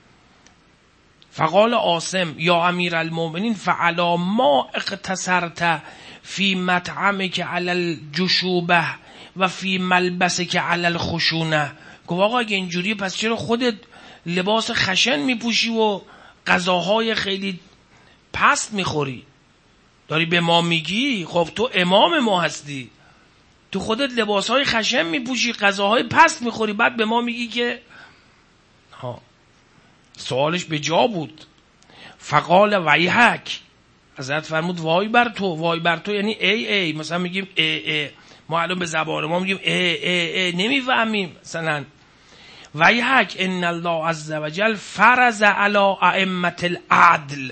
فقال عاصم یا امیر المؤمنین فعلا ما اقتصرت فی مطعمک علی الجشوبه و فی ملبسک علی الخشونه. گفت آقا اگه اینجوریه پس چرا خودت لباس خشن میپوشی و غذاهای خیلی پست میخوری؟ داری به ما میگی؟ خب تو امام ما هستی، تو خودت لباسهای خشن میپوشی، غذاهای پست میخوری، بعد به ما میگی که سوالش به جا بود. فقال ویحک، حضرت فرمود وای بر تو. وای بر تو یعنی ای مثلا میگیم ای ما الان به زبان ما میگیم ای نمیفهمیم مثلا. ویحک ان الله عز وجل فرض علی ائمه العدل،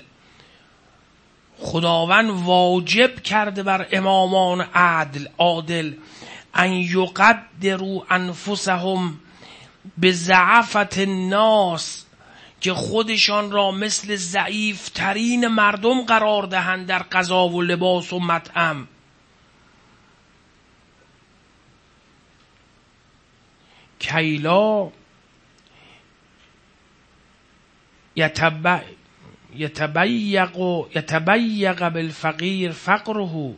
خداوند واجب کرده بر امامان عادل ان یقدروا انفسهم بضعفة الناس، که خودشان را مثل ضعیف ترین مردم قرار دهند در غذا و لباس و مطعم. کیلا یتبیق بالفقیر فقره،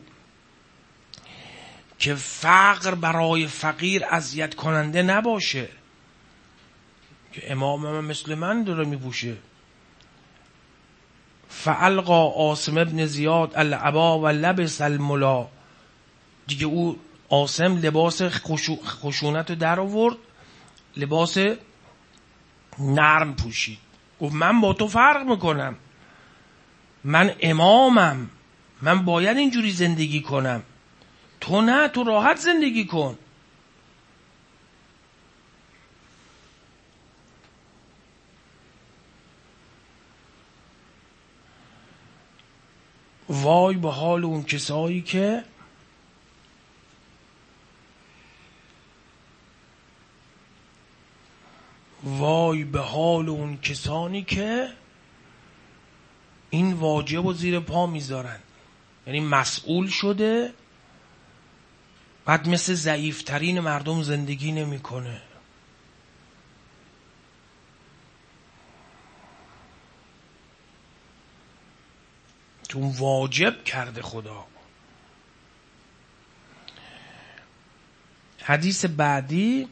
که فقر برای فقیر اذیت کننده نباشه. که امام هم مثل من داره میپوشه. فالقا عاصم ابن زیاد العبا و لبس الملا، دیگه او عاصم لباس خشونت رو در آورد، لباس نرم پوشید. گفت من با تو فرق میکنم، من امامم، من باید اینجوری زندگی کنم، تو نه، تو راحت زندگی کن. وای به حال اون کسایی که کسانی که این واجب رو زیر پا میذارن، یعنی مسئول شده بعد مثل ضعیفترین مردم زندگی نمیکنه. چون واجب کرده خدا. حدیث بعدی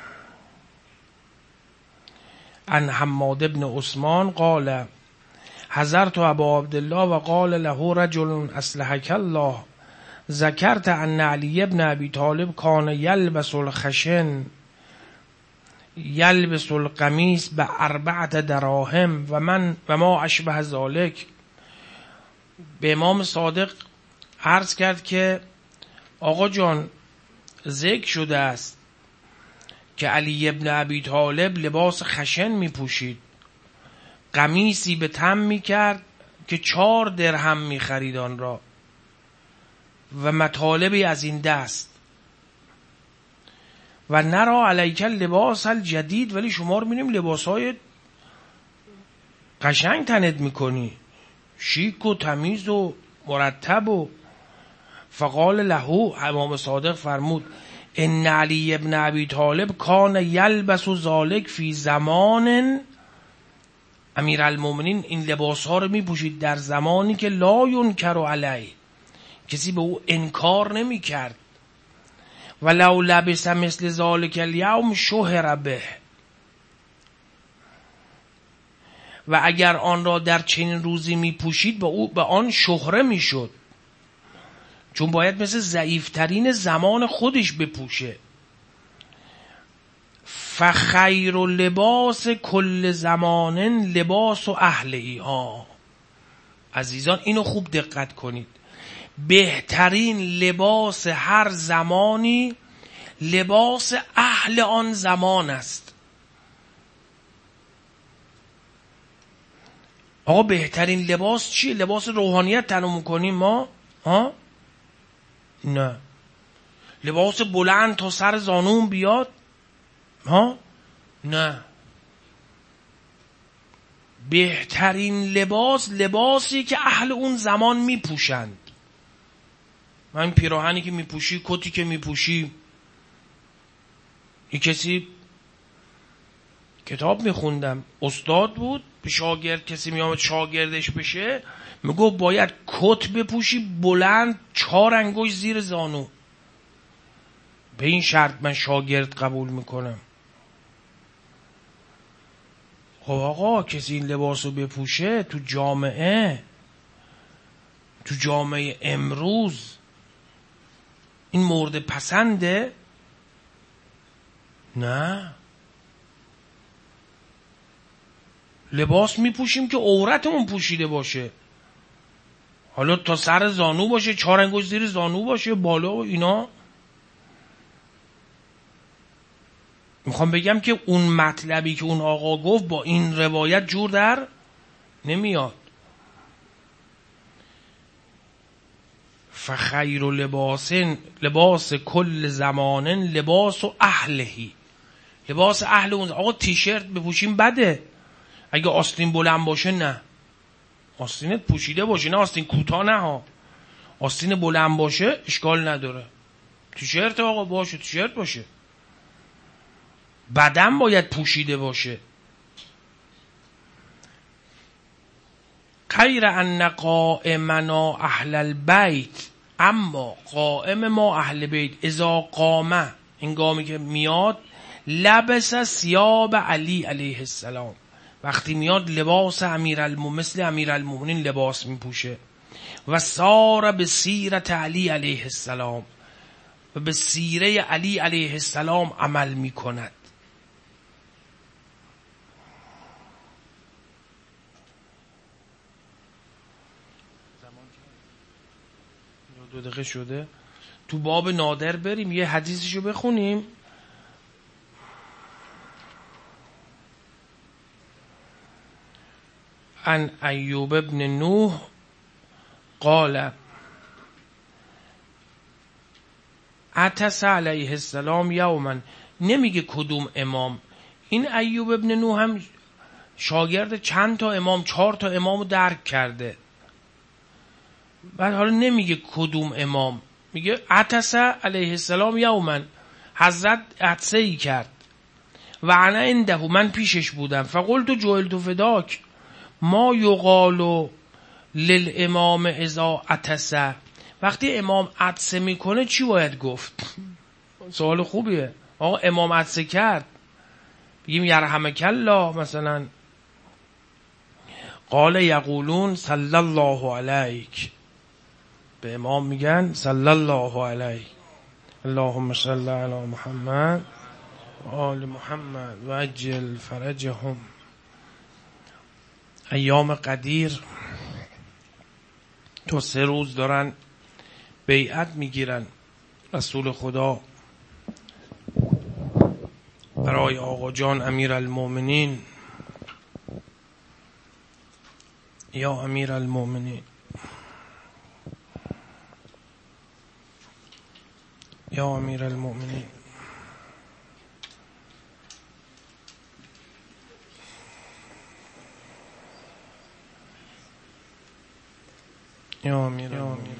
عن حماد بن عثمان قال حضرت ابا عبدالله و قال له رجل اصلحك الله ذکرت ان علی بن ابی طالب کان یلبس الخشن یلبس القمیص ب4 دراهم و ما اشبه ذلک. به امام صادق عرض کرد که آقا جان، ذکر شده است که علی ابن ابی طالب لباس خشن می پوشید، قمیصی به تن می کرد که 4 درهم می خرید آن را و مطالبی از این دست. و نرا علیک لباس الجدید، ولی شما رو می‌بینیم لباس‌های قشنگ تنت می‌کنی، شیک و تمیز و مرتب. و فقال له، امام صادق فرمود ان علی ابن ابی طالب کان یلبس ذلک فی زمان، امیرالمومنین این لباس ها رو می پوشید در زمانی که لا ینکر علیه، کسی به او انکار نمی کرد. ولو لبس مثل ذلک الیوم شهر به، و اگر آن را در چنین روزی می پوشید به آن شهره می شد، چون باید مثل ضعیفترین زمان خودش بپوشه. فخیر لباس کل زمان لباس و اهلی ها. عزیزان اینو خوب دقت کنید، بهترین لباس هر زمانی لباس اهل آن زمان است. آقا بهترین لباس چیه؟ لباس روحانیت تنو میکنیم ما؟ ها؟ نه. لباس بلند تا سر زانون بیاد؟ ها؟ نه. بهترین لباس لباسی که اهل اون زمان میپوشند. من پیراهنی که میپوشی، کتی که میپوشی، یک کسی کتاب میخوندم، استاد بود، به شاگرد کسی میامد شاگردش بشه، میگو باید کت بپوشی بلند 4 انگشت زیر زانو، به این شرط من شاگرد قبول میکنم. خب آقا کسی این لباس رو بپوشه تو جامعه امروز این مورد پسنده؟ نه. لباس میپوشیم که عورتمون پوشیده باشه، حالا تا سر زانو باشه، 4 انگشت زیر زانو باشه، بالا و اینا. میخوام بگم که اون مطلبی که اون آقا گفت با این روایت جور در نمیاد. فخیر لباس کل زمان لباس و اهلهی، لباس اهل اون. آقا تیشرت بپوشیم بده اگه آستین بلند باشه؟ نه. آستینت پوشیده باشه، نه آستین کوتاه، نه ها، آستین بلند باشه اشکال نداره. تیشرت آقا باشه، تیشرت باشه. بدن باید پوشیده باشه. غیر ان قائمنا اهل البیت، اما قائم ما اهل بیت اذا قامه، هنگامی که میاد، لبس ثیاب علی علیه السلام، وقتی میاد لباس مثل امیرالمومنین لباس میپوشه. و سار به سیرت علی علیه السلام، و به سیره علی علیه السلام عمل میکند. دو دقیقه شده. تو باب نادر بریم یه حدیثشو بخونیم. عن ایوب ابن نوح قال عطس علیه السلام یوما، نمیگه کدوم امام. این ایوب ابن نوح هم شاگرد چند تا امام، 4 تا امامو درک کرده. بعد حالا نمیگه کدوم امام، میگه عطس علیه السلام یوما، حضرت عطسه ای کرد. و انا عنده، من پیشش بودم. فقلت جعلت فداک ما یقال للامام اذا عطس، وقتی امام عطسه میکنه چی باید گفت؟ سوال خوبیه. آقا امام عطسه کرد، بگیم یرحمک الله مثلا؟ قال یقولون صلی الله علیک، به امام میگن صلی الله علیک، اللهم صل علی محمد و آل محمد و عجل فرجهم. ایام قدیر تا 3 روز دارن بیعت میگیرن رسول خدا برای آقا جان امیرالمومنین. یا امیرالمومنین، یا امیرالمومنین، یا امیرالمومنین.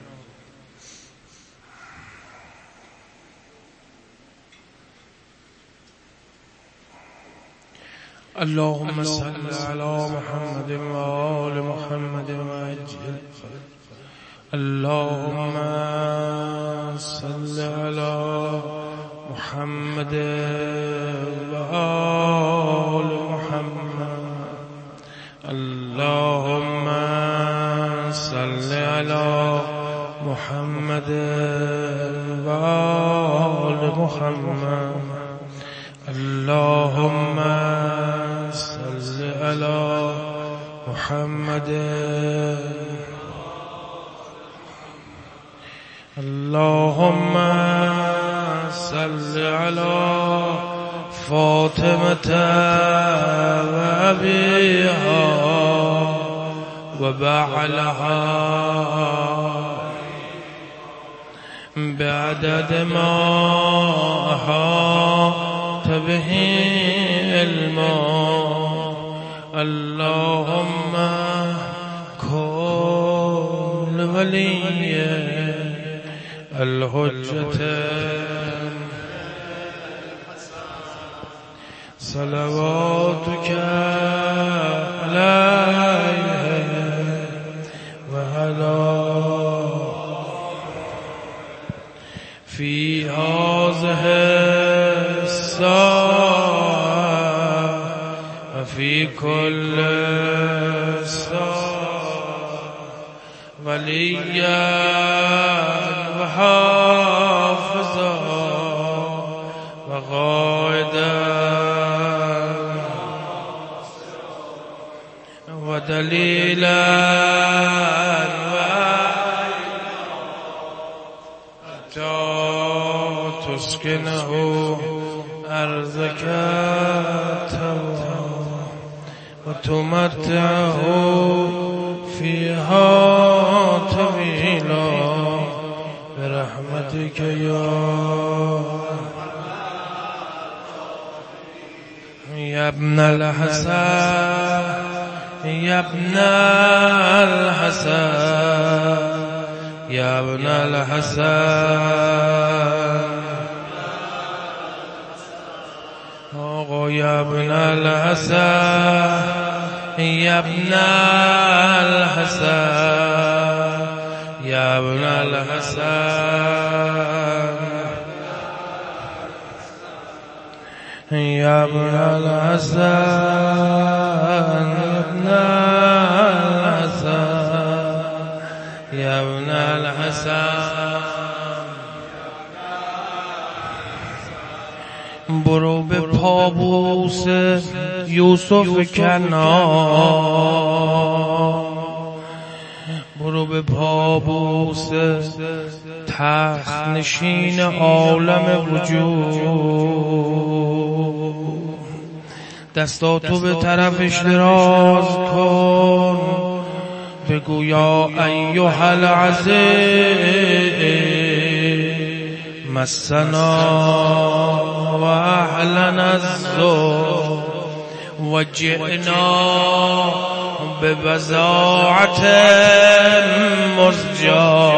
اللهم صل علی محمد و آل محمد و عجل. اللهم صل علی محمد و آل محمد. اللهم صل علی محمد و آل محمد. اللهم صل علی محمد. اللهم صل علی فاطمة و ابیها و بعلها بعدد ما احاط به علما. اللهم کن ولی الحجة صلواتك عليه وعلى في هذه الساعة وفي كل ساعة وليا وحافظا وقائدا ودليلا حتى تسكنه أرضك وتمتعه فيها طويلا برحمتك يا ابن الحسن، يا ابن الحسن، يا ابن الحسن، یا ابن الحسن یا ابن الحسن یا ابن الحسن یا ابن الحسن یا ابن الحسن برو به پابوس یوسف کنان، برو به پابوس تخت نشین عالم وجود، دستاتو به طرفش دراز کن، بگو یا ایها العزیز مسنا و اهلنا الذل و جئنا ببضاعة مزجاة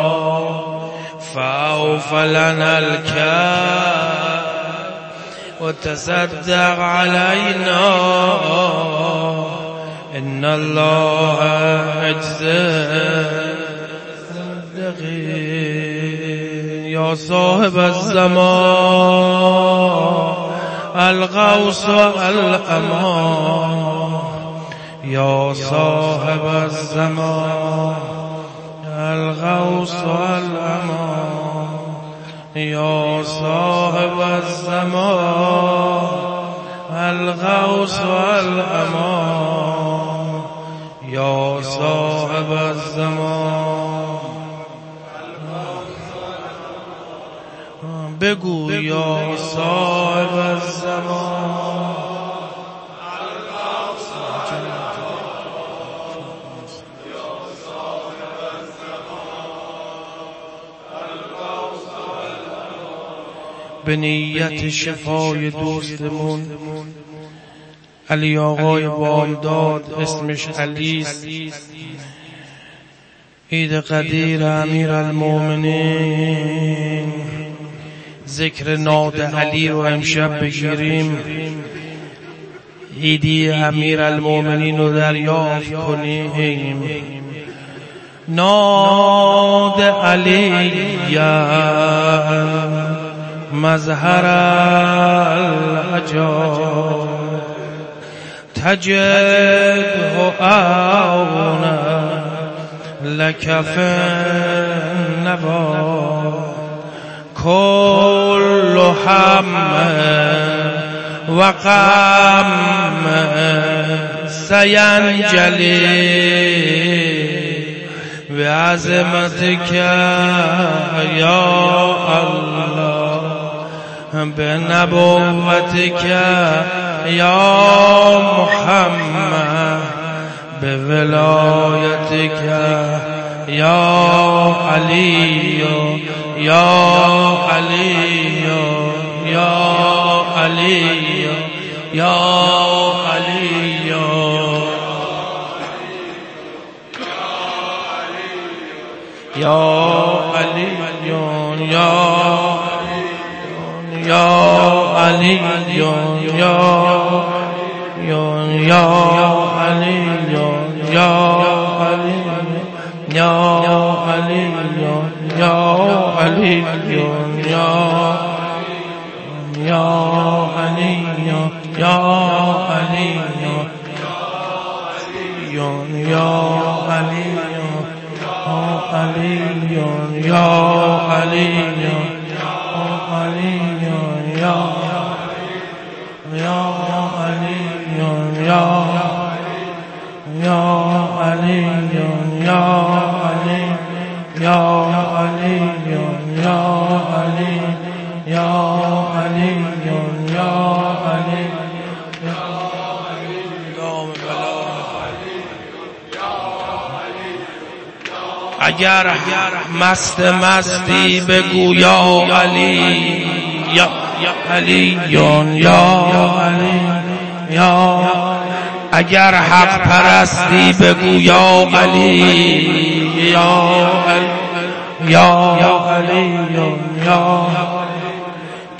فأوف لنا الكيل وتصدق علينا إن الله أجزى يا صاحب الزمان الغوث والأمان، يا صاحب الزمان الغوث والأمان، يا صاحب الزمان الغوث والأمان، يا صاحب الزمان بگو یا صاحب الزمان به نیت شفای دوستمون علی آقای بامداد، اسمش علیست، عید قدیر امیرالمومنین، ذکر ناد علی رو امشب بگیریم، عیدی امیرالمومنین رو دریافت کنیم. ناد علی مظهر العجاب تجده عونا لك في النبات كل هم وغم سينجلي بعظمتك يا الله بنبوتك يا محمد بولايتك يا علي يا علي يا علي يا علي يا علي يا يا علي يا يا يا علي يا علي يا علي يا علي يا يا علي يا علي يا علي علي يا علي علي يا يا علي يا يا علي يا علي يا علي يا علي يا علي يا علي اگر مست مستی بگو یا علی یا علی یا علی یا، اگر حق پرستی بگو یا علی یا علی یا علی یا،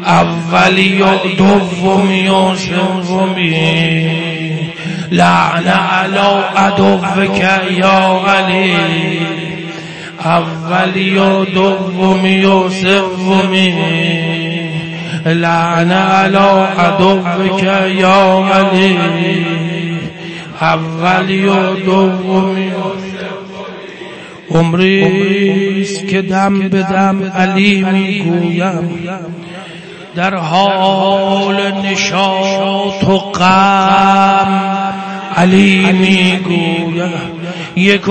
اولی و دومی و سومی لعن علی عدوک یا علی اولی و دومی و سومی لعن علی عدوک یا علی اولی و دومی عمریست که دم به دم علی میگویم در حال نشاط و غم علی میگویم یک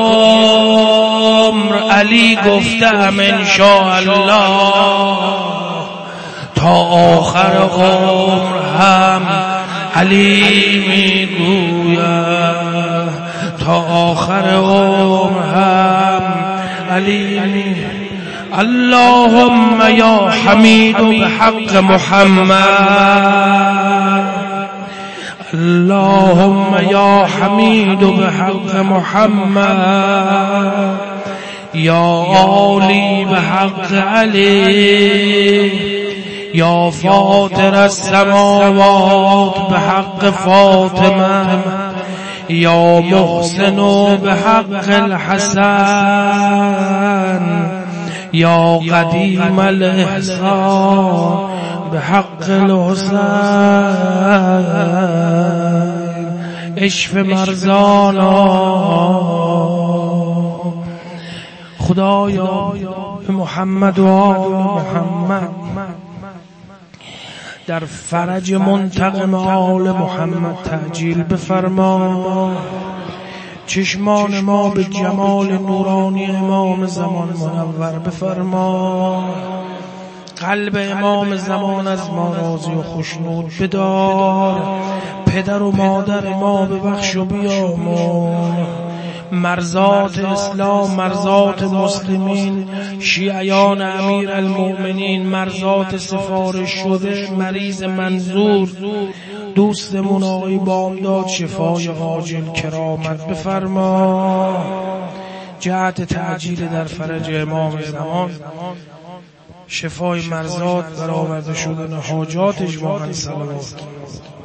عمر علی گفتم انشاءالله تا آخر عمر هم علی میگویم تا آخر عمر هم علی اللهم یا حمید بحق محمد اللهم یا حمید بحق محمد یا عالی بحق علی یا فاطر السماوات بحق فاطمه یا محسن بحق الحسن یا قدیم الاحسان بحق الحسین اشف مرزانا خدایا به محمد و آل محمد در فرج منتقم آل محمد تعجیل بفرما چشمان ما به جمال نورانی امام زمان منور بفرما قلب امام زمان از ما راضی و خوشنود بدار پدر و مادر ما ببخش و بیامرز مرزات اسلام مرزات مسلمین شیعیان امیر المؤمنین مرزات سفارش شده مریض منظور دوستمون آقای بامداد شفای عاجل کرامت بفرما جهت تعجیل در فرج امام زمان شفای مرزات برآورده شدن حاجات اجماعاً صلوات